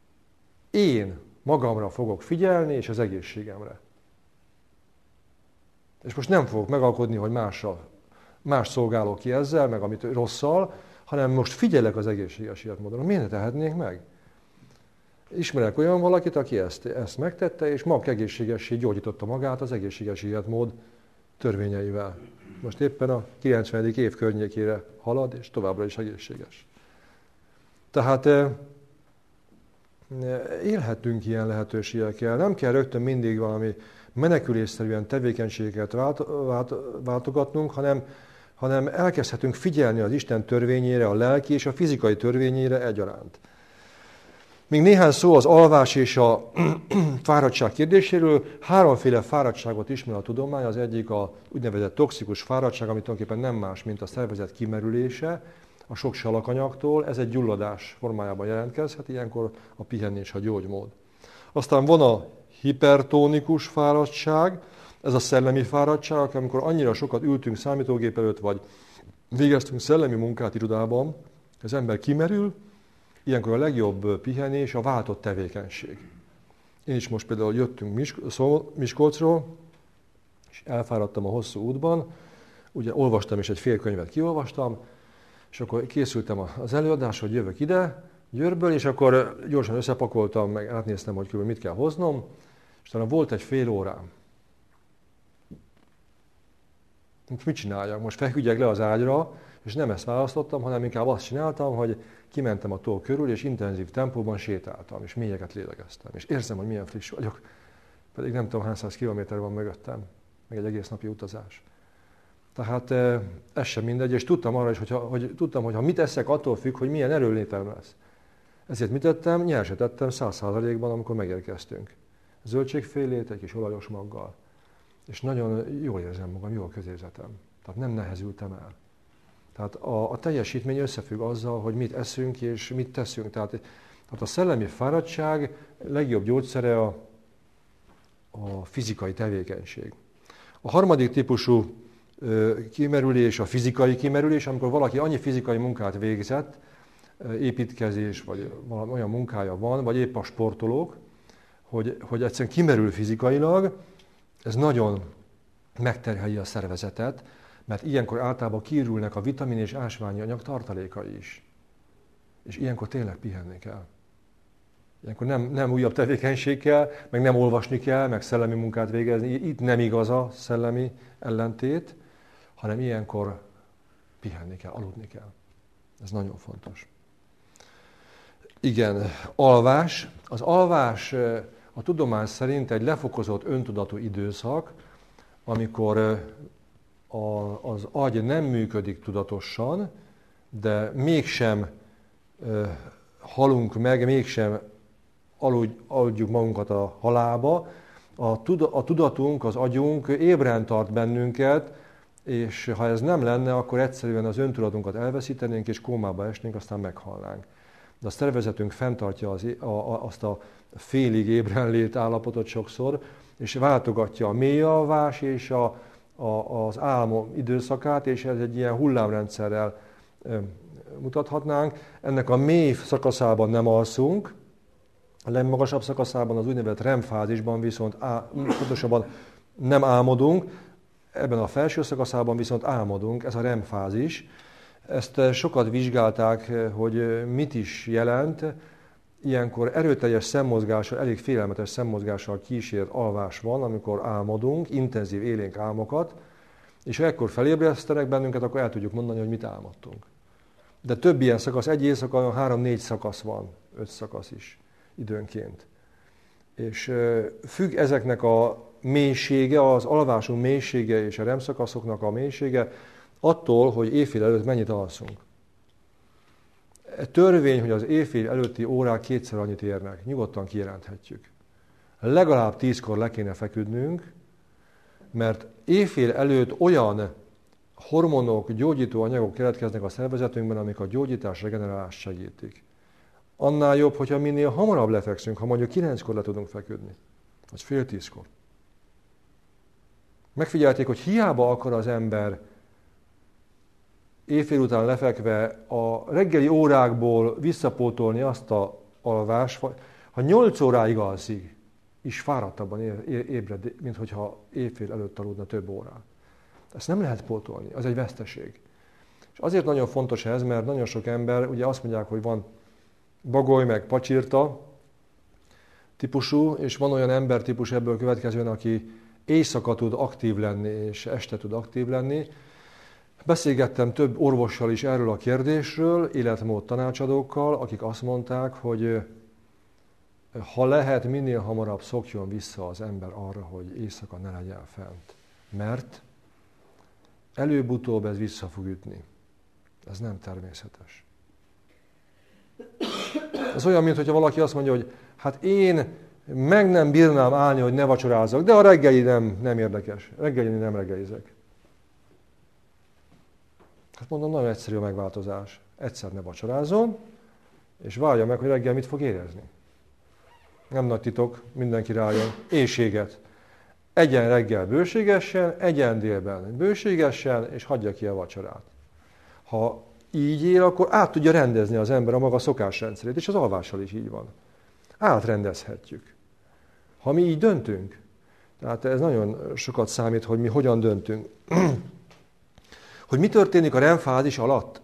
én magamra fogok figyelni, és az egészségemre. És most nem fogok megalkodni, hogy mással, más szolgálok ki ezzel, meg amit rosszal, hanem most figyelek az egészséges életmódra. Miért ne tehetnénk meg? Ismerek olyan valakit, aki ezt, ezt megtette, és mag egészségessé gyógyította magát az egészséges életmód törvényeivel. Most éppen a kilencvenedik év környékére halad, és továbbra is egészséges. Tehát élhetünk ilyen lehetőségekkel. Nem kell rögtön mindig valami menekülésszerűen tevékenységeket vált, vált, váltogatnunk, hanem, hanem elkezdhetünk figyelni az Isten törvényére, a lelki és a fizikai törvényére egyaránt. Még néhány szó az alvás és a fáradtság kérdéséről. Háromféle fáradtságot ismer a tudomány. Az egyik a úgynevezett toxikus fáradtság, ami tulajdonképpen nem más, mint a szervezet kimerülése a sok salakanyagtól. Ez egy gyulladás formájában jelentkezhet, ilyenkor a pihenés a gyógymód. Aztán van a hipertónikus fáradtság, ez a szellemi fáradtság, amikor annyira sokat ültünk számítógép előtt, vagy végeztünk szellemi munkát irodában, az ember kimerül. Ilyenkor a legjobb pihenés a váltott tevékenység. Én is most például jöttünk Miskolcról, és elfáradtam a hosszú útban, ugye olvastam is egy fél könyvet, kiolvastam, és akkor készültem az előadásra, hogy jövök ide, Győrből, és akkor gyorsan összepakoltam, meg átnéztem, hogy körülbelül mit kell hoznom, és talán volt egy fél órám. Most mit csináljak? Most feküdjek le az ágyra, és nem ezt választottam, hanem inkább azt csináltam, hogy kimentem a tó körül, és intenzív tempóban sétáltam, és mélyeket lélegeztem. És érzem, hogy milyen friss vagyok, pedig nem tudom, hány száz kilométer van mögöttem, meg egy egész napi utazás. Tehát ez sem mindegy, és tudtam arra is, hogy, hogy, tudtam, hogy ha mit eszek, attól függ, hogy milyen erőlétem lesz. Ezért mit tettem? Nyerset ettem száz százalékban, amikor megérkeztünk. Zöldségfélét, egy kis olajos maggal. És nagyon jól érzem magam, jó a közérzetem. Tehát nem nehezültem el. Tehát a, a teljesítmény összefügg azzal, hogy mit eszünk és mit teszünk. Tehát, tehát a szellemi fáradtság legjobb gyógyszere a, a fizikai tevékenység. A harmadik típusú ö, kimerülés a fizikai kimerülés, amikor valaki annyi fizikai munkát végzett, építkezés, vagy valami olyan munkája van, vagy épp a sportolók, hogy, hogy egyszerűen kimerül fizikailag, ez nagyon megterheli a szervezetet, mert ilyenkor általában kiürülnek a vitamin és ásványi anyag tartalékai is. És ilyenkor tényleg pihenni kell. Ilyenkor nem, nem újabb tevékenység kell, meg nem olvasni kell, meg szellemi munkát végezni. Itt nem igaz a szellemi ellentét, hanem ilyenkor pihenni kell, aludni kell. Ez nagyon fontos. Igen, alvás. Az alvás a tudomány szerint egy lefokozott öntudatú időszak, amikor a, az agy nem működik tudatosan, de mégsem ö, halunk meg, mégsem aludj, aludjuk magunkat a halálba. A, tud, a tudatunk, az agyunk ébren tart bennünket, és ha ez nem lenne, akkor egyszerűen az öntudatunkat elveszítenénk, és kómába esnénk, aztán meghalnánk. De a szervezetünk fenntartja az, a, a, azt a félig ébren lét állapotot sokszor, és váltogatja a mély alvás és a, a, az álom időszakát, és ez egy ilyen hullámrendszerrel e, mutathatnánk. Ennek a mély szakaszában nem alszunk, a legmagasabb szakaszában, az úgynevezett REM fázisban viszont á, pontosabban nem álmodunk, ebben a felső szakaszában viszont álmodunk, ez a REM fázis. Ezt sokat vizsgálták, hogy mit is jelent. Ilyenkor erőteljes szemmozgással, elég félelmetes szemmozgással kísért alvás van, amikor álmodunk, intenzív élénk álmokat, és ha ekkor felébresztenek bennünket, akkor el tudjuk mondani, hogy mit álmodtunk. De több ilyen szakasz, egy éjszaka, három-négy szakasz van, öt szakasz is időnként. És függ ezeknek a mélysége, az alvásunk mélysége és a REM szakaszoknak a mélysége attól, hogy éjfél előtt mennyit alszunk. Törvény, hogy az éjfél előtti órák kétszer annyit érnek. Nyugodtan kijelenthetjük. Legalább tízkor le kéne feküdnünk, mert éjfél előtt olyan hormonok, gyógyító anyagok keletkeznek a szervezetünkben, amik a gyógyítás, regenerálást segítik. Annál jobb, hogyha minél hamarabb lefekszünk, ha mondjuk kilenckor le tudunk feküdni, vagy fél tízkor. Megfigyelték, hogy hiába akar az ember éjfél után lefekve a reggeli órákból visszapótolni azt a alvást, ha nyolc óráig alszik, is fáradtabban ébred, mint hogyha éjfél előtt aludna több órát. Ezt nem lehet pótolni, az egy veszteség. És azért nagyon fontos ez, mert nagyon sok ember, ugye azt mondják, hogy van bagoly meg pacsirta típusú, és van olyan embertípus ebből következően, aki éjszaka tud aktív lenni, és este tud aktív lenni. Beszélgettem több orvossal is erről a kérdésről, életmód tanácsadókkal, akik azt mondták, hogy ha lehet, minél hamarabb szokjon vissza az ember arra, hogy éjszaka ne legyen fent. Mert előbb-utóbb ez vissza fog ütni. Ez nem természetes. Ez olyan, mintha valaki azt mondja, hogy hát én meg nem bírnám állni, hogy ne vacsorázzak, de a reggeli nem, nem érdekes. Reggeli nem reggelizek. Hát mondom, nagyon egyszerű a megváltozás. Egyszer ne vacsorázom, és várja meg, hogy reggel mit fog érezni. Nem nagy titok, mindenki rájön. Éhséget. Egyen reggel bőségesen, egyen délben bőségesen, és hagyja ki a vacsorát. Ha így él, akkor át tudja rendezni az ember a maga szokásrendszerét, és az alvással is így van. Átrendezhetjük. Ha mi így döntünk, tehát ez nagyon sokat számít, hogy mi hogyan döntünk. Hogy mi történik a REM fázis alatt?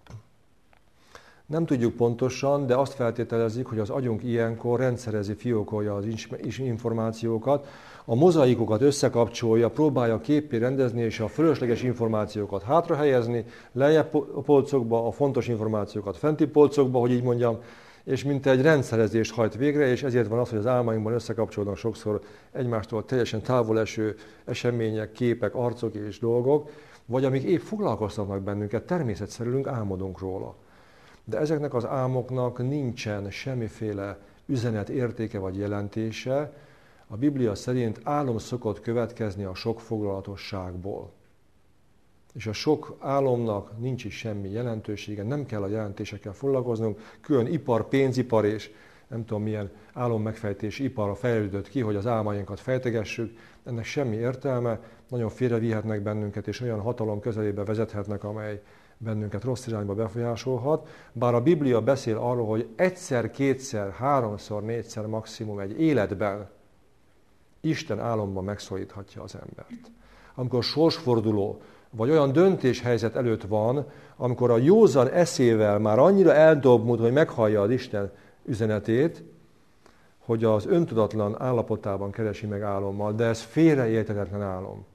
Nem tudjuk pontosan, de azt feltételezik, hogy az agyunk ilyenkor rendszerezi, fiókolja az információkat, a mozaikokat összekapcsolja, próbálja képpé rendezni, és a fölösleges információkat hátra helyezni, lejjebb a polcokba, a fontos információkat fenti polcokba, hogy így mondjam, és mint egy rendszerezést hajt végre, és ezért van az, hogy az álmainkban összekapcsolódnak sokszor egymástól teljesen távol eső események, képek, arcok és dolgok, vagy amik épp foglalkoztatnak bennünket, természetszerűen álmodunk róla. De ezeknek az álmoknak nincsen semmiféle üzenet értéke vagy jelentése. A Biblia szerint álom szokott következni a sok foglalatosságból. És a sok álomnak nincs is semmi jelentősége, nem kell a jelentésekkel foglalkoznunk, külön ipar, pénzipar és nem tudom milyen álommegfejtési iparra fejlődött ki, hogy az álmainkat fejtegessük, ennek semmi értelme, nagyon félrevihetnek bennünket, és olyan hatalom közelébe vezethetnek, amely bennünket rossz irányba befolyásolhat. Bár a Biblia beszél arról, hogy egyszer, kétszer, háromszor, négyszer maximum egy életben Isten álomban megszólíthatja az embert. Amikor sorsforduló, vagy olyan döntéshelyzet előtt van, amikor a józan eszével már annyira eldobmult, hogy meghallja az Isten üzenetét, hogy az öntudatlan állapotában keresi meg álommal, de ez félreérthetetlen álom.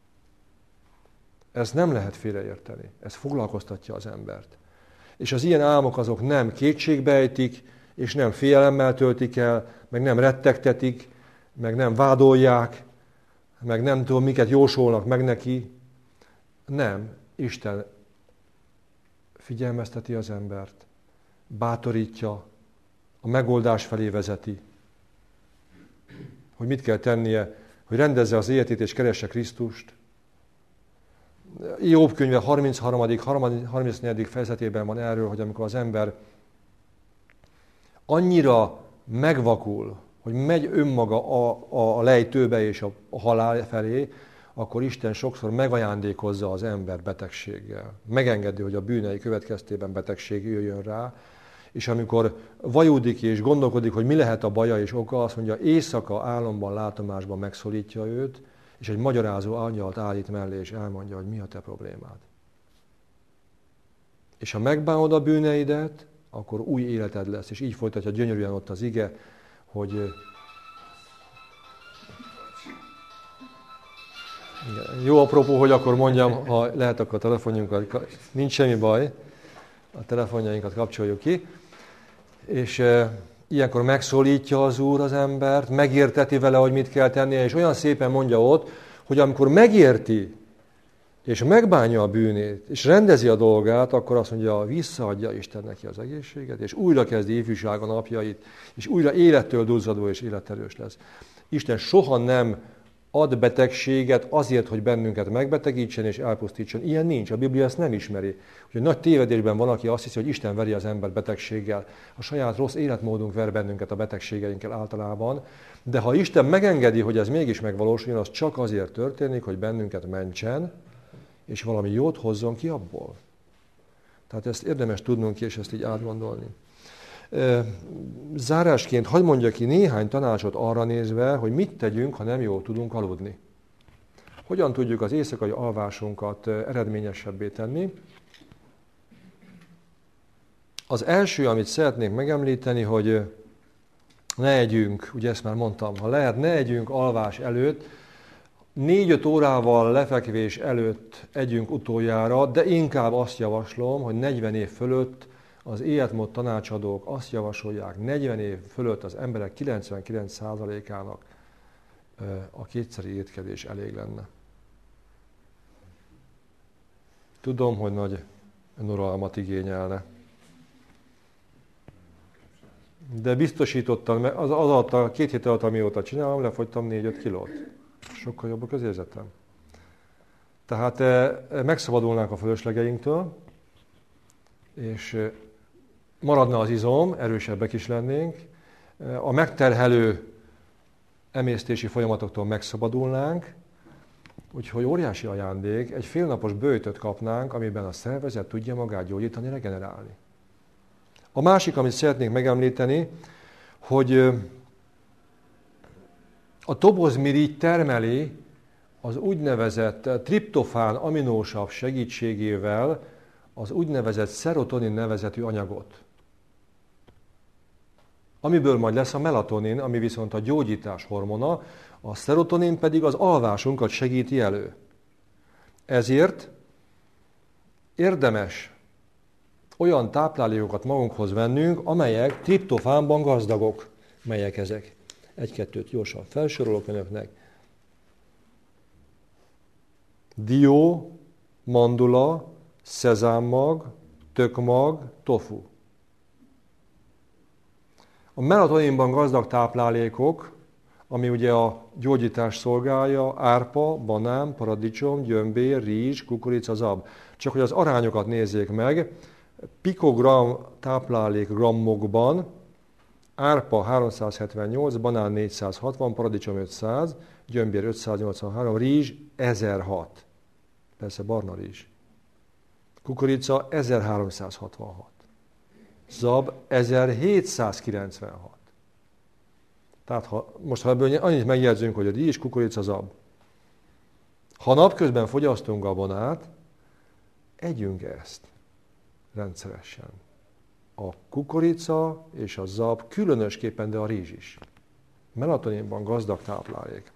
Ezt nem lehet félreérteni. Ez foglalkoztatja az embert. És az ilyen álmok azok nem kétségbejtik, és nem félelemmel töltik el, meg nem rettegtetik, meg nem vádolják, meg nem tudom, miket jósolnak meg neki. Nem. Isten figyelmezteti az embert, bátorítja, a megoldás felé vezeti, hogy mit kell tennie, hogy rendezze az életét és keresse Krisztust. Jobb könyve harmincharmadik harmincnegyedik fejezetében van erről, hogy amikor az ember annyira megvakul, hogy megy önmaga a, a, a lejtőbe és a, a halál felé, akkor Isten sokszor megajándékozza az ember betegséggel. Megengedi, hogy a bűnei következtében betegség jöjjön rá, és amikor vajudik és gondolkodik, hogy mi lehet a baja és oka, azt mondja, éjszaka álomban, látomásban megszólítja őt, és egy magyarázó angyalt állít mellé, és elmondja, hogy mi a te problémád. És ha megbánod a bűneidet, akkor új életed lesz, és így folytatja gyönyörűen ott az ige, hogy igen. Jó apropó, hogy akkor mondjam, ha lehet, akkor a telefonjunkat, nincs semmi baj, a telefonjainkat kapcsoljuk ki, és e, ilyenkor megszólítja az Úr az embert, megérteti vele, hogy mit kell tennie, és olyan szépen mondja ott, hogy amikor megérti, és megbánja a bűnét, és rendezi a dolgát, akkor azt mondja, visszaadja Isten neki az egészséget, és újra kezdi ifjúsága napjait, és újra élettől duzzadó és életerős lesz. Isten soha nem ad betegséget azért, hogy bennünket megbetegítsen és elpusztítson. Ilyen nincs, a Biblia ezt nem ismeri. Úgyhogy nagy tévedésben van, aki azt hiszi, hogy Isten veri az ember betegséggel. A saját rossz életmódunk ver bennünket a betegségeinkkel általában, de ha Isten megengedi, hogy ez mégis megvalósuljon, az csak azért történik, hogy bennünket mentsen, és valami jót hozzon ki abból. Tehát ezt érdemes tudnunk, és ezt így átgondolni. Zárásként hadd mondjak ki néhány tanácsot arra nézve, hogy mit tegyünk, ha nem jól tudunk aludni. Hogyan tudjuk az éjszakai alvásunkat eredményesebbé tenni? Az első, amit szeretnék megemlíteni, hogy ne együnk, ugye ezt már mondtam, ha lehet, ne együnk alvás előtt, négy-öt órával lefekvés előtt együnk utoljára, de inkább azt javaslom, hogy negyven év fölött az életmód tanácsadók azt javasolják, negyven év fölött az emberek kilencvenkilenc százalékának a kétszeri étkezés elég lenne. Tudom, hogy nagy unalmat igényelne. De biztosítottam, az, az alatt a két hét alatt, amióta csinálom, lefogytam négy-öt kilót. Sokkal jobb a közérzetem. Tehát megszabadulnánk a fölöslegeinktől, és maradna az izom, erősebbek is lennénk, a megterhelő emésztési folyamatoktól megszabadulnánk, úgyhogy óriási ajándék, egy félnapos böjtöt kapnánk, amiben a szervezet tudja magát gyógyítani, regenerálni. A másik, amit szeretnék megemlíteni, hogy a tobozmirigy termeli az úgynevezett triptofán aminósav segítségével az úgynevezett szerotonin nevezetű anyagot. Amiből majd lesz a melatonin, ami viszont a gyógyítás hormona, a szerotonin pedig az alvásunkat segíti elő. Ezért érdemes olyan táplálékokat magunkhoz vennünk, amelyek triptofánban gazdagok. Melyek ezek? Egy-kettőt gyorsan felsorolok önöknek. Dió, mandula, szezámmag, tökmag, tofu. A melatoninban gazdag táplálékok, ami ugye a gyógyítás szolgálja, árpa, banán, paradicsom, gyömbér, rizs, kukorica, zab. Csak hogy az arányokat nézzék meg, pikogram táplálék grammokban, árpa háromszázhetvennyolc, banán négyszázhatvan, paradicsom ötszáz, gyömbér ötszáznyolcvanhárom, rizs ezerhat. Persze barna rizs. Kukorica ezerháromszázhatvanhat. Zab ezerhétszázkilencvenhat. Tehát ha, most ha ebből annyit megjegyzünk, hogy a rizs, kukorica, zab. Ha napközben fogyasztunk gabonát, együnk ezt rendszeresen. A kukorica és a zab különösképpen, de a rizs is. Melatoninban gazdag táplálék.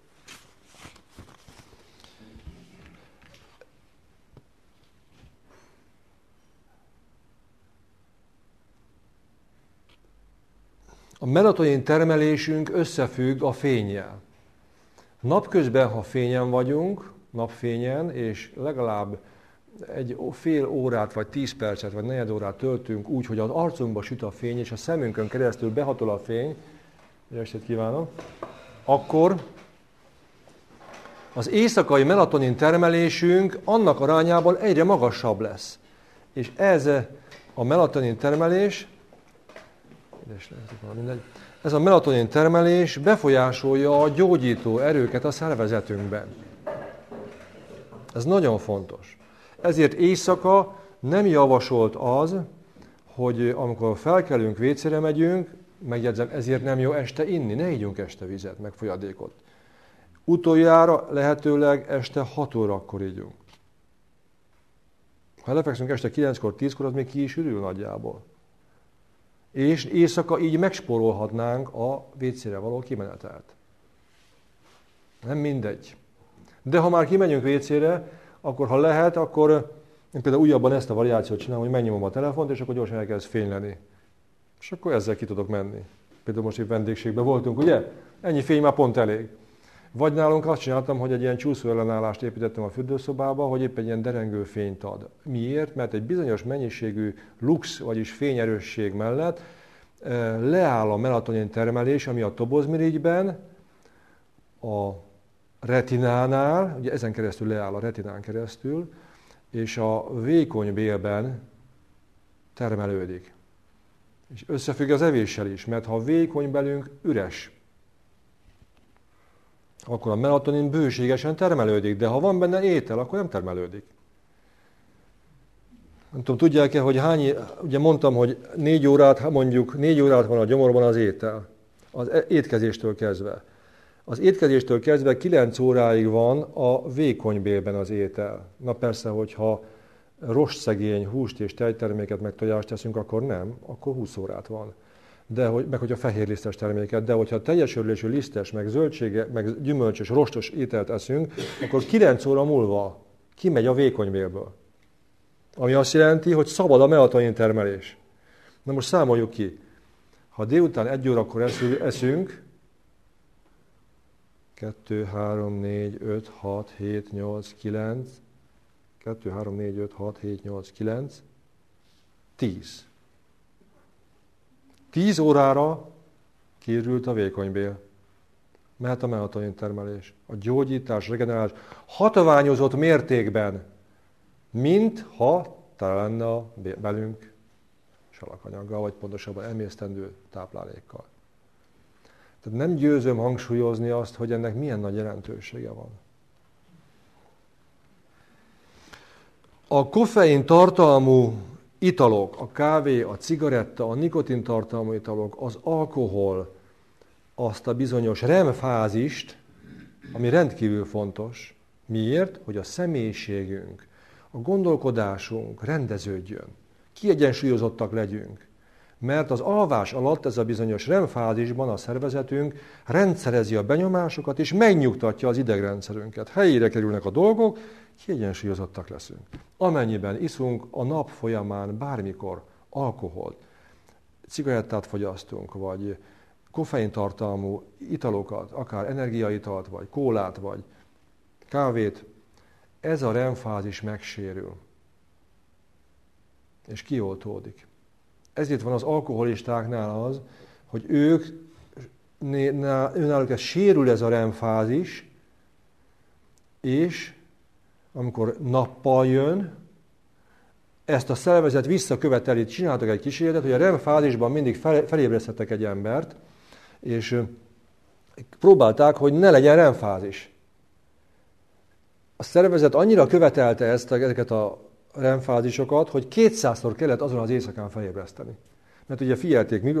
A melatonin termelésünk összefügg a fénnyel. Napközben, ha fényen vagyunk, napfényen, és legalább egy fél órát, vagy tíz percet, vagy negyed órát töltünk úgy, hogy az arcunkba süt a fény, és a szemünkön keresztül behatol a fény, jó estét kívánok, akkor az éjszakai melatonin termelésünk annak arányában egyre magasabb lesz. És ez a melatonin termelés, ez a melatonin termelés befolyásolja a gyógyító erőket a szervezetünkben. Ez nagyon fontos. Ezért éjszaka nem javasolt az, hogy amikor felkelünk, vécére megyünk, megjegyzem, ezért nem jó este inni, ne ígyunk este vizet, meg folyadékot. Utoljára lehetőleg este hat órakor ígyunk. Ha lefekszünk este kilenckor, tízkor, az még ki is ürül nagyjából. És éjszaka így megspórolhatnánk a vécére való kimenetelt. Nem mindegy. De ha már kimegyünk vécére, akkor ha lehet, akkor én például újabban ezt a variációt csinálom, hogy megnyomom a telefont, és akkor gyorsan elkezd fényleni. És akkor ezzel ki tudok menni. Például most épp vendégségben voltunk, ugye? Ennyi fény már pont elég. Vagy nálunk azt csináltam, hogy egy ilyen csúszóellenállást építettem a fürdőszobába, hogy épp egy ilyen derengő fényt ad. Miért? Mert egy bizonyos mennyiségű lux, vagyis fényerősség mellett leáll a melatonin termelés, ami a tobozmirigyben, a retinánál, ugye ezen keresztül leáll a retinán keresztül, és a vékony bélben termelődik. És összefügg az evéssel is, mert ha a vékony belünk üres, akkor a melatonin bőségesen termelődik, de ha van benne étel, akkor nem termelődik. Nem tudom, tudják-e, hogy hány, ugye mondtam, hogy négy órát, mondjuk négy órát van a gyomorban az étel, az étkezéstől kezdve. Az étkezéstől kezdve kilenc óráig van a vékonybélben az étel. Na persze, hogyha rostszegény húst és tejterméket meg tojást teszünk, akkor nem, akkor húsz órát van. De, hogy, meg hogyha fehérlisztes terméket, de hogyha teljes örülésű lisztes, meg zöldsége, meg gyümölcsös, rostos ételt eszünk, akkor kilenc óra múlva kimegy a vékonybélből. Ami azt jelenti, hogy szabad a melatonin termelés. Na most számoljuk ki. Ha délután egy órakor eszünk, kettő, három, négy, öt, hat, hét, nyolc, kilenc, kettő, három, négy, öt, hat, hét, nyolc, kilenc, tíz. tíz órára kiürült a vékonybél. Mehet a melatonin termelés. A gyógyítás, regenerálás hatványozott mértékben, mint ha tele lenne a belünk salakanyaggal, vagy pontosabban emésztendő táplálékkal. Tehát nem győzöm hangsúlyozni azt, hogy ennek milyen nagy jelentősége van. A koffein tartalmú italok, a kávé, a cigaretta, a nikotin tartalmú italok, az alkohol, azt a bizonyos REM-fázist, ami rendkívül fontos. Miért? Hogy a személyiségünk, a gondolkodásunk rendeződjön, kiegyensúlyozottak legyünk. Mert az alvás alatt ez a bizonyos REM-fázisban a szervezetünk rendszerezi a benyomásokat és megnyugtatja az idegrendszerünket. Helyére kerülnek a dolgok, kiegyensúlyozottak leszünk. Amennyiben iszunk a nap folyamán bármikor alkoholt, cigarettát fogyasztunk, vagy koffeintartalmú italokat, akár energiaitalt, vagy kólát, vagy kávét, ez a REM-fázis megsérül, és kioltódik. Ezért van az alkoholistáknál az, hogy ők, őnáluk ez sérül ez a REM-fázis, és amikor nappal jön, ezt a szervezet visszaköveteli, csináltak egy kísérletet, hogy a REM-fázisban mindig felébresztettek egy embert, és próbálták, hogy ne legyen REM-fázis. A szervezet annyira követelte ezt, ezeket a REM-fázisokat, hogy kétszázszor kellett azon az éjszakán felébreszteni. Mert ugye figyelték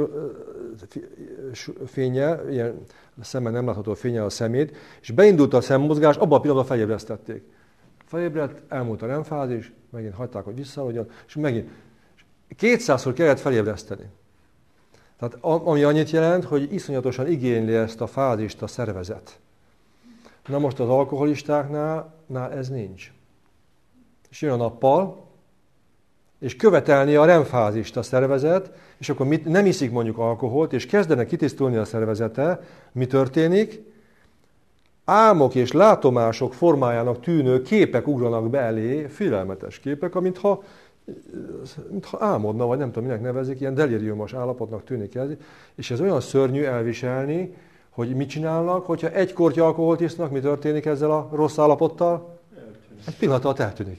fénye, ilyen szemmel nem látható fénye a szemét, és beindult a szemmozgás, abban a pillanatban felébresztették. Felébredt, elmúlt a REM-fázis, megint hagyták, hogy visszaadjon, és megint kétszázszor kellett felébreszteni. Tehát ami annyit jelent, hogy iszonyatosan igényli ezt a fázist a szervezet. Na most az alkoholistáknál nál ez nincs. És jön a nappal, és követelni a REM-fázist a szervezet, és akkor mit, nem iszik mondjuk alkoholt, és kezdenek kitisztulni a szervezete, mi történik? Álmok és látomások formájának tűnő képek ugranak be elé, félelmetes képek, amintha mintha álmodna, vagy nem tudom, minek nevezik, ilyen deliriumos állapotnak tűnik ez, és ez olyan szörnyű elviselni, hogy mit csinálnak, hogyha egy kortya alkoholt isznak, mi történik ezzel a rossz állapottal? Eltűnik. Egy pillanat alatt eltűnik.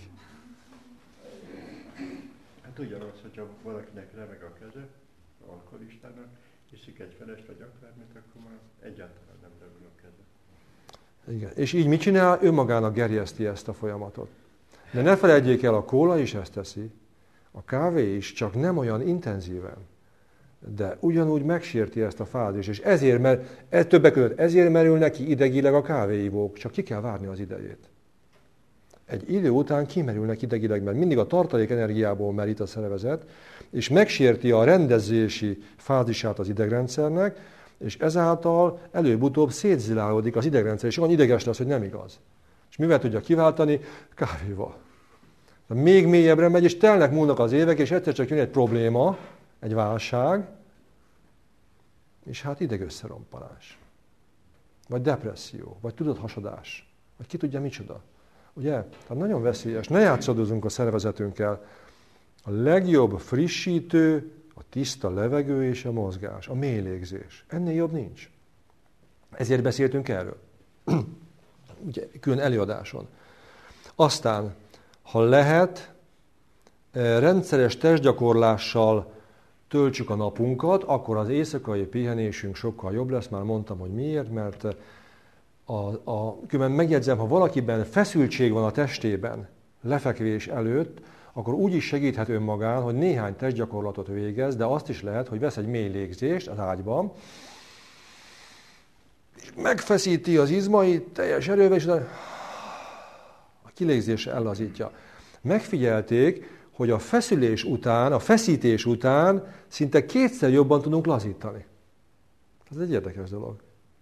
Hát ugyanaz, hogyha valakinek remeg a keze, alkoholistának, iszik egy felest vagy akármit, akkor már egyáltalán nem remeg a keze. Igen. És így mit csinál? Ő magának gerjeszti ezt a folyamatot. De ne felejtjék el, a kóla is ezt teszi, a kávé is, csak nem olyan intenzíven. De ugyanúgy megsérti ezt a fázist, és ezért, mert ez többek között ezért merül neki idegileg a kávéivók, csak ki kell várni az idejét. Egy idő után kimerülnek idegileg, mert mindig a tartalék energiából merít a szervezet, és megsérti a rendezési fázisát az idegrendszernek, és ezáltal előbb-utóbb szétzilálódik az idegrendszer, és olyan ideges lesz, hogy nem igaz. És mivel tudja kiváltani? Kávéval. Még mélyebbre megy, és telnek múlnak az évek, és egyszer csak jön egy probléma, egy válság, és hát idegösszerompanás. Vagy depresszió, vagy tudathasadás, vagy ki tudja micsoda. Ugye? Tehát nagyon veszélyes. Ne játszadozunk a szervezetünkkel. A legjobb frissítő, a tiszta levegő és a mozgás, a mély légzés. Ennél jobb nincs. Ezért beszéltünk erről. Ugye, külön előadáson. Aztán, ha lehet, rendszeres testgyakorlással töltsük a napunkat, akkor az éjszakai pihenésünk sokkal jobb lesz. Már mondtam, hogy miért, mert a, a, különben megjegyzem, ha valakiben feszültség van a testében lefekvés előtt, akkor úgy is segíthet önmagán, hogy néhány testgyakorlatot végez, de azt is lehet, hogy vesz egy mély légzést az ágyban, és megfeszíti az izmait teljes erővel, és a kilégzése ellazítja. Megfigyelték, hogy a feszülés után, a feszítés után szinte kétszer jobban tudunk lazítani. Ez egy érdekes dolog.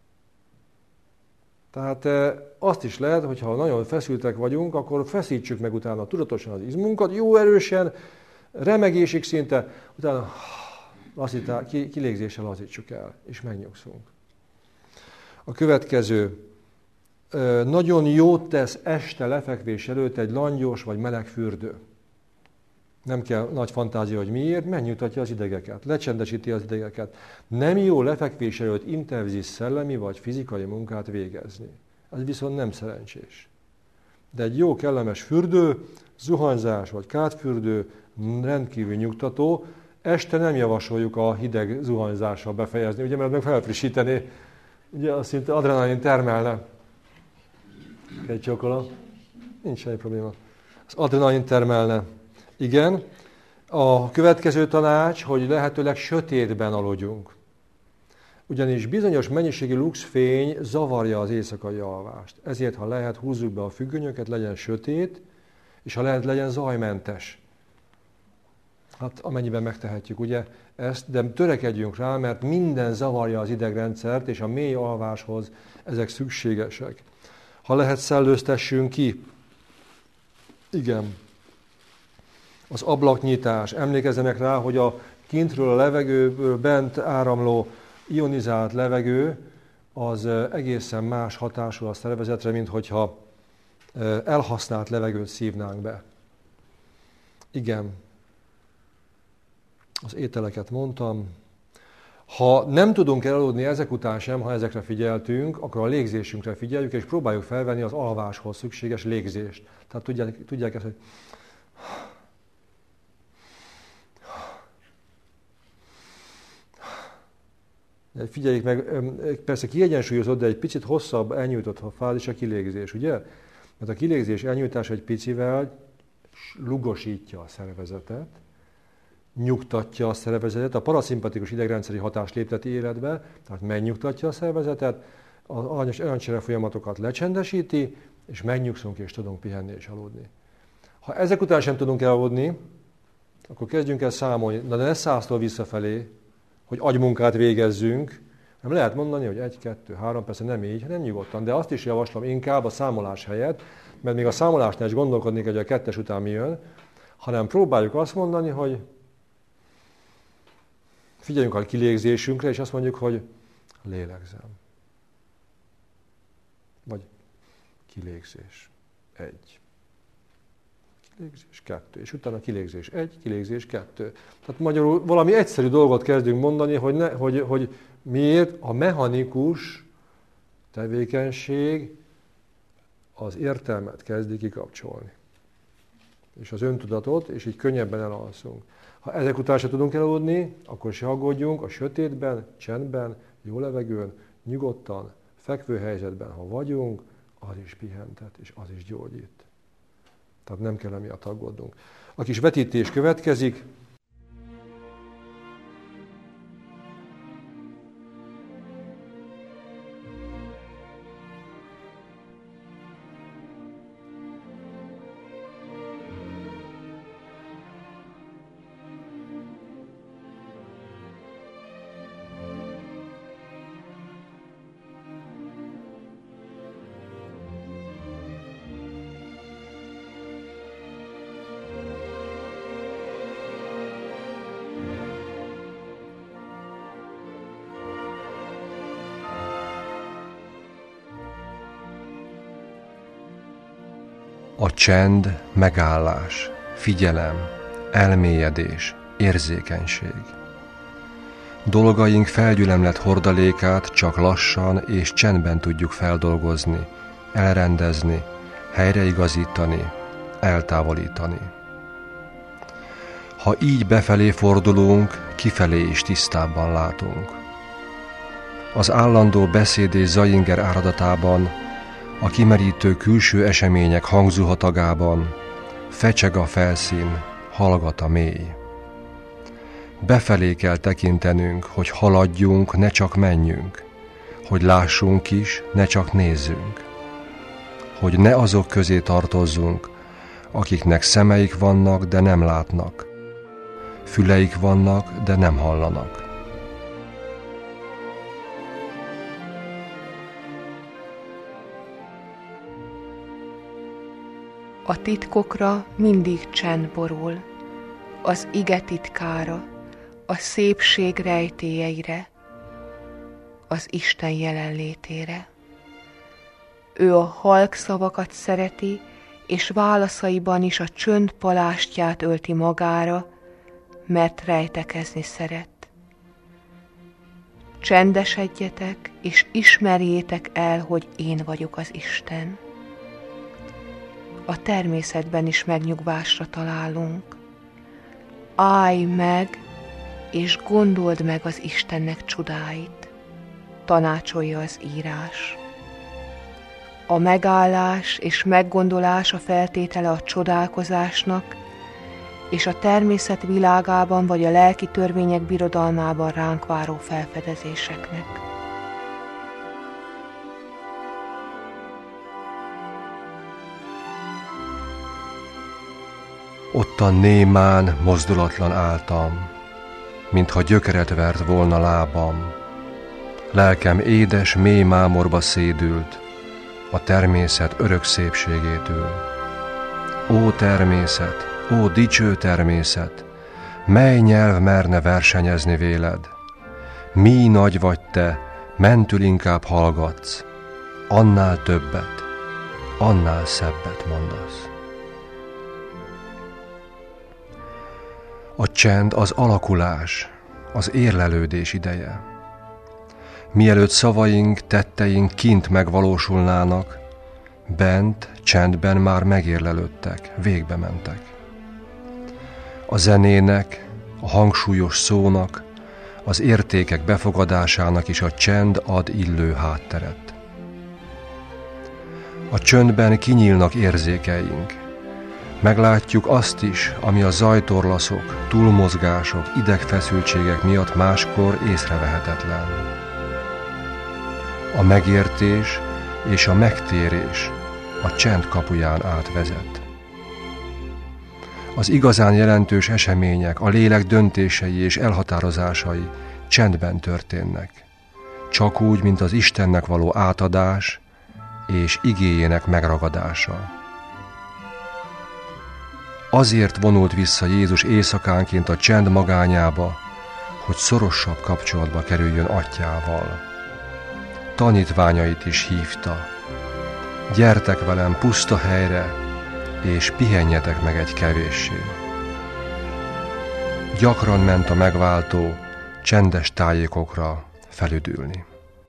Tehát azt is lehet, hogy ha nagyon feszültek vagyunk, akkor feszítsük meg utána tudatosan az izmunkat, jó erősen, remegésig szinte, utána lazítá, kilégzéssel lazítsuk el, és megnyugszunk. A következő, nagyon jót tesz este lefekvés előtt egy langyos vagy meleg fürdő. Nem kell nagy fantázia, hogy miért, megnyugtatja az idegeket, lecsendesíti az idegeket. Nem jó lefekvés előtt intenzív szellemi vagy fizikai munkát végezni. Ez viszont nem szerencsés. De egy jó, kellemes fürdő, zuhanyzás vagy kádfürdő rendkívül nyugtató. Este nem javasoljuk a hideg zuhanyzással befejezni, ugye, mert meg felfrissíteni, ugye azt szinte adrenalin termelne. Egy csokola. Nincs semmi probléma. Az adrenalin termelne. Igen. A következő tanács, hogy lehetőleg sötétben aludjunk. Ugyanis bizonyos mennyiségű luxfény zavarja az éjszakai alvást. Ezért, ha lehet, húzzuk be a függönyöket, legyen sötét, és ha lehet, legyen zajmentes. Hát amennyiben megtehetjük, ugye, ezt, de törekedjünk rá, mert minden zavarja az idegrendszert, és a mély alváshoz ezek szükségesek. Ha lehet, szellőztessünk ki. Igen. Az ablaknyitás. Emlékezzenek rá, hogy a kintről a levegőből bent áramló ionizált levegő az egészen más hatású a szervezetre, mint hogyha elhasznált levegőt szívnánk be. Igen. Az ételeket mondtam. Ha nem tudunk elaludni ezek után sem, ha ezekre figyeltünk, akkor a légzésünkre figyeljük, és próbáljuk felvenni az alváshoz szükséges légzést. Tehát tudják, tudják ezt, hogy figyeljék meg, persze kiegyensúlyozott, de egy picit hosszabb, elnyújtott fázis a kilégzés, ugye? Mert a kilégzés elnyújtás egy picivel lugosítja a szervezetet, nyugtatja a szervezetet, a paraszimpatikus idegrendszeri hatást lépteti életbe, tehát megnyugtatja a szervezetet, az aranyos aranycsere folyamatokat lecsendesíti, és megnyugszunk és tudunk pihenni és aludni. Ha ezek után sem tudunk elaludni, akkor kezdjünk el számolni, de ne száztól visszafelé, hogy agymunkát végezzünk, nem lehet mondani, hogy egy, kettő, három, persze nem így, hanem nyugodtan, de azt is javaslom inkább a számolás helyett, mert még a számolásnál is gondolkodnék, hogy a kettes után mi jön, hanem próbáljuk azt mondani, hogy figyeljünk a kilégzésünkre, és azt mondjuk, hogy lélegzem. Vagy kilégzés. Egy. Kilégzés kettő. És utána kilégzés egy, kilégzés kettő. Tehát magyarul valami egyszerű dolgot kezdünk mondani, hogy, ne, hogy, hogy miért a mechanikus tevékenység az értelmet kezdi kikapcsolni. És az öntudatot, és így könnyebben elalszunk. Ha ezek után se tudunk elaludni, akkor se aggódjunk, a sötétben, csendben, jó levegőn, nyugodtan, fekvő helyzetben, ha vagyunk, az is pihentet, és az is gyógyít. Tehát nem kell emiatt aggódnunk. A kis vetítés következik. A csend, megállás, figyelem, elmélyedés, érzékenység. Dolgaink felgyülemlett hordalékát csak lassan és csendben tudjuk feldolgozni, elrendezni, helyreigazítani, eltávolítani. Ha így befelé fordulunk, kifelé is tisztábban látunk. Az állandó beszéd és zainger áradatában, a kimerítő külső események hangzuhatagában fecseg a felszín, hallgat a mély. Befelé kell tekintenünk, hogy haladjunk, ne csak menjünk, hogy lássunk is, ne csak nézzünk, hogy ne azok közé tartozzunk, akiknek szemeik vannak, de nem látnak, füleik vannak, de nem hallanak. A titkokra mindig csend borul, az ige titkára, a szépség rejtélyeire, az Isten jelenlétére. Ő a halk szavakat szereti, és válaszaiban is a csönd palástját ölti magára, mert rejtekezni szeret. Csendesedjetek, és ismerjétek el, hogy én vagyok az Isten. A természetben is megnyugvásra találunk. Állj meg, és gondold meg az Istennek csodáit, tanácsolja az írás. A megállás és meggondolás a feltétele a csodálkozásnak, és a természet világában vagy a lelki törvények birodalmában ránk váró felfedezéseknek. Ottan némán, mozdulatlan álltam, mintha gyökeret vert volna lábam. Lelkem édes, mély mámorba szédült, a természet örök szépségétől. Ó természet, ó dicső természet, mely nyelv merne versenyezni véled? Mi nagy vagy te, mentül inkább hallgatsz, annál többet, annál szebbet mondasz. A csend az alakulás, az érlelődés ideje. Mielőtt szavaink, tetteink kint megvalósulnának, bent, csendben már megérlelődtek, végbe mentek. A zenének, a hangsúlyos szónak, az értékek befogadásának is a csend ad illő hátteret. A csöndben kinyílnak érzékeink. Meglátjuk azt is, ami a zajtorlaszok, túlmozgások, idegfeszültségek miatt máskor észrevehetetlen. A megértés és a megtérés a csend kapuján átvezet. Az igazán jelentős események, a lélek döntései és elhatározásai csendben történnek, csak úgy, mint az Istennek való átadás és igéjének megragadása. Azért vonult vissza Jézus éjszakánként a csend magányába, hogy szorosabb kapcsolatba kerüljön Atyával. Tanítványait is hívta. Gyertek velem puszta helyre, és pihenjetek meg egy kevéssé. Gyakran ment a megváltó csendes tájékokra felüdülni.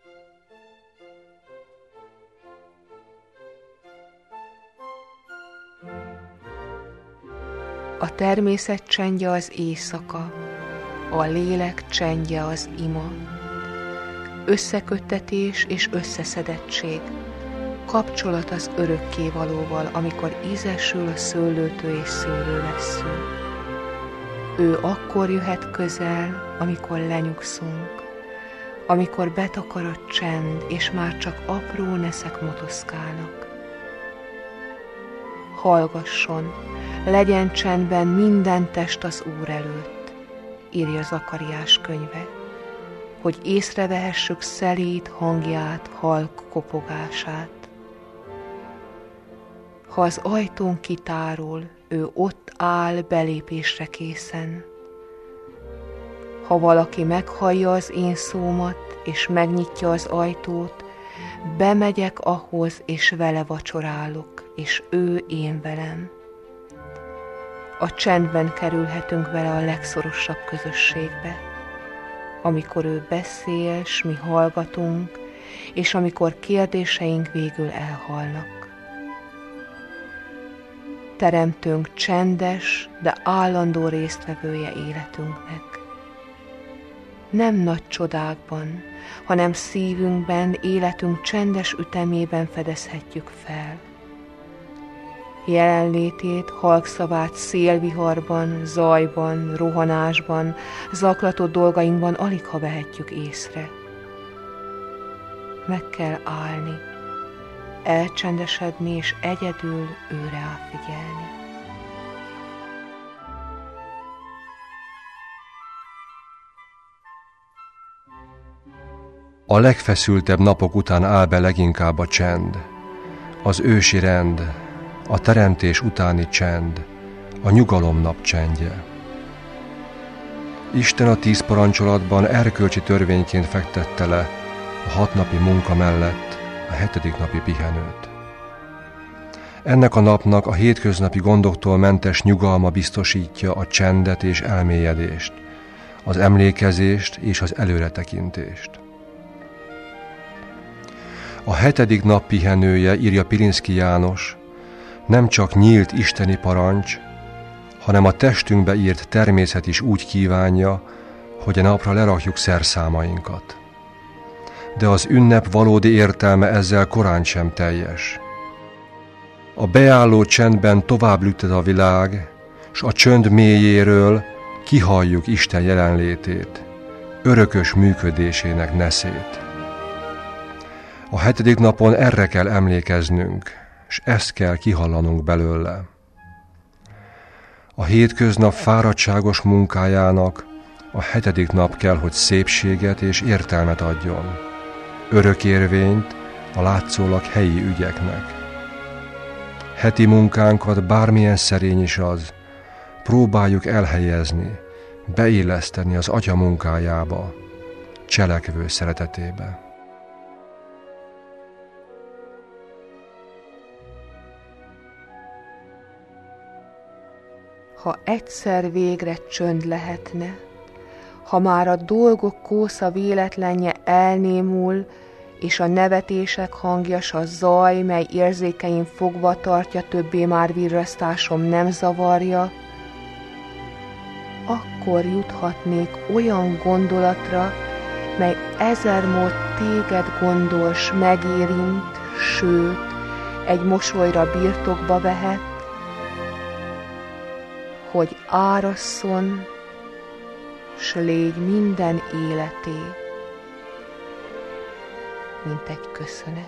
A természet csendje az éjszaka, a lélek csendje az ima. Összeköttetés és összeszedettség, kapcsolat az örökkévalóval, amikor ízesül a szőlőtő és szőlő vessző. Ő akkor jöhet közel, amikor lenyugszunk, amikor betakar a csend, és már csak apró neszek motoszkálnak. Hallgasson, legyen csendben minden test az Úr előtt, írja Zakariás könyve, hogy észrevehessük szelíd hangját, halk kopogását. Ha az ajtón kitárul, ő ott áll belépésre készen. Ha valaki meghallja az én szómat, és megnyitja az ajtót, bemegyek ahhoz, és vele vacsorálok, és ő én velem. A csendben kerülhetünk vele a legszorosabb közösségbe, amikor ő beszél, s mi hallgatunk, és amikor kérdéseink végül elhalnak. Teremtőnk csendes, de állandó résztvevője életünknek. Nem nagy csodákban, hanem szívünkben, életünk csendes ütemében fedezhetjük fel. jelenlétét, halkszavát szélviharban, zajban, rohanásban, zaklatott dolgainkban aligha vehetjük észre. Meg kell állni, elcsendesedni és egyedül őre figyelni. A legfeszültebb napok után áll be leginkább a csend, az ősi rend, a teremtés utáni csend, a nyugalom napcsendje. Isten a tíz parancsolatban erkölcsi törvényként fektette le a hatnapi munka mellett a hetedik napi pihenőt. Ennek a napnak a hétköznapi gondoktól mentes nyugalma biztosítja a csendet és elmélyedést, az emlékezést és az előretekintést. A hetedik nap pihenője, írja Pilinszky János, nem csak nyílt isteni parancs, hanem a testünkbe írt természet is úgy kívánja, hogy a napra lerakjuk szerszámainkat. De az ünnep valódi értelme ezzel korán sem teljes. A beálló csendben tovább lüktet a világ, s a csönd mélyéről kihalljuk Isten jelenlétét, örökös működésének neszét. A hetedik napon erre kell emlékeznünk, és ezt kell kihallanunk belőle. A hétköznap fáradtságos munkájának a hetedik nap kell, hogy szépséget és értelmet adjon, örök érvényt a látszólag helyi ügyeknek. Heti munkánkat, bármilyen szerény is az, próbáljuk elhelyezni, beilleszteni az Atya munkájába, cselekvő szeretetébe. Ha egyszer végre csönd lehetne, ha már a dolgok kósza véletlenje elnémul, és a nevetések hangja, s a zaj, mely érzékeim fogva tartja, többé már virrasztásom nem zavarja, akkor juthatnék olyan gondolatra, mely ezermód téged gondol, s megérint, sőt, egy mosolyra birtokba vehet, hogy árasszon, s légy minden életé, mint egy köszönet.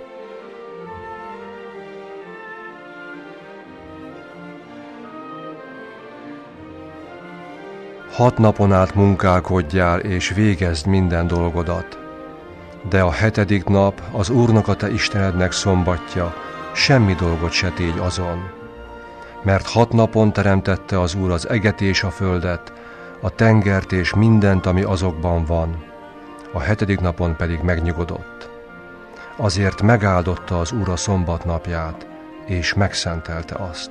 Hat napon át munkálkodjál és végezd minden dolgodat, de a hetedik nap az Úrnak a te Istenednek szombatja, semmi dolgot se tégy azon. Mert hat napon teremtette az Úr az eget és a földet, a tengert és mindent, ami azokban van, a hetedik napon pedig megnyugodott. Azért megáldotta az Úr a szombat napját, és megszentelte azt.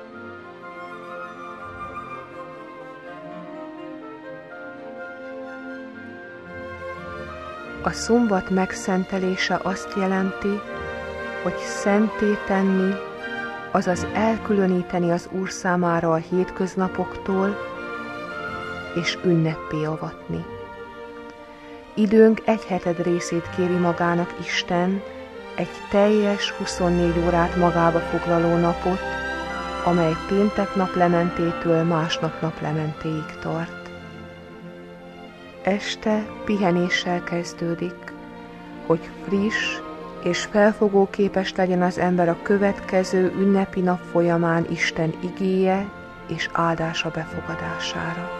A szombat megszentelése azt jelenti, hogy szentté tenni, azaz elkülöníteni az Úr számára a hétköznapoktól, és ünneppé avatni. Időnk egy heted részét kéri magának Isten, egy teljes huszonnégy órát magába foglaló napot, amely péntek naplementétől másnap naplementéig tart. Este pihenéssel kezdődik, hogy friss és felfogóképes legyen az ember a következő ünnepi nap folyamán Isten igéje és áldása befogadására.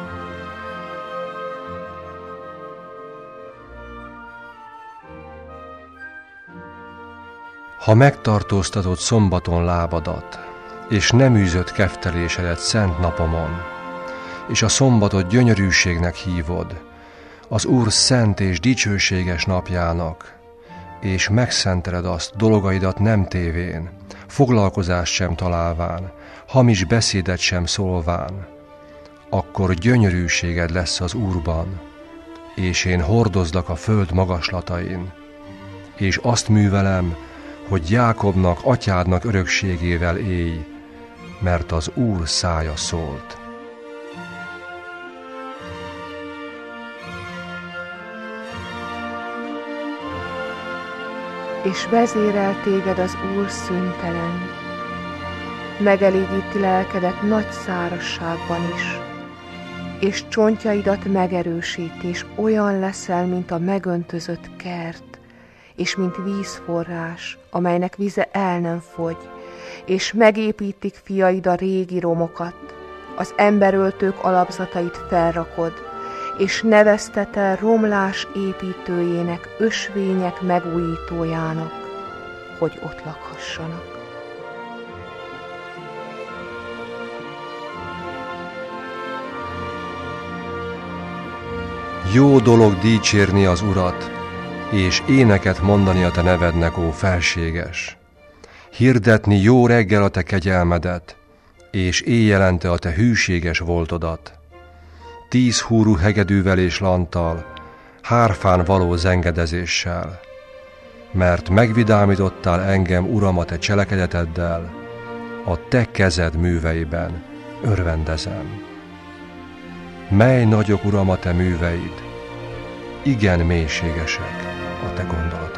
Ha megtartóztatod szombaton lábadat, és nem űzött keftelésedet szent napomon, és a szombatot gyönyörűségnek hívod, az Úr szent és dicsőséges napjának, és megszenteled azt dolgaidat nem tévén, foglalkozást sem találván, hamis beszédet sem szólván, akkor gyönyörűséged lesz az Úrban, és én hordozlak a föld magaslatain, és azt művelem, hogy Jákobnak, atyádnak örökségével élj, mert az Úr szája szólt. És vezérel téged az Úr szüntelen, megelégíti lelkedet nagy szárazságban is, és csontjaidat megerősíti, és olyan leszel, mint a megöntözött kert, és mint vízforrás, amelynek vize el nem fogy, és megépítik fiaid a régi romokat, az emberöltők alapzatait felrakod, és neveztetel romlás építőjének, ösvények megújítójának, hogy ott lakhassanak. Jó dolog dicsérni az Urat, és éneket mondani a te nevednek, ó felséges. Hirdetni jó reggel a te kegyelmedet, és éjjelente a te hűséges voltodat. Tíz húrú hegedűvel és lanttal, hárfán való zengedezéssel. Mert megvidámítottál engem, Uram, a te cselekedeteddel, a te kezed műveiben örvendezem. Mely nagyok, Uram, a te műveid, igen mélységesek a te gondolataid.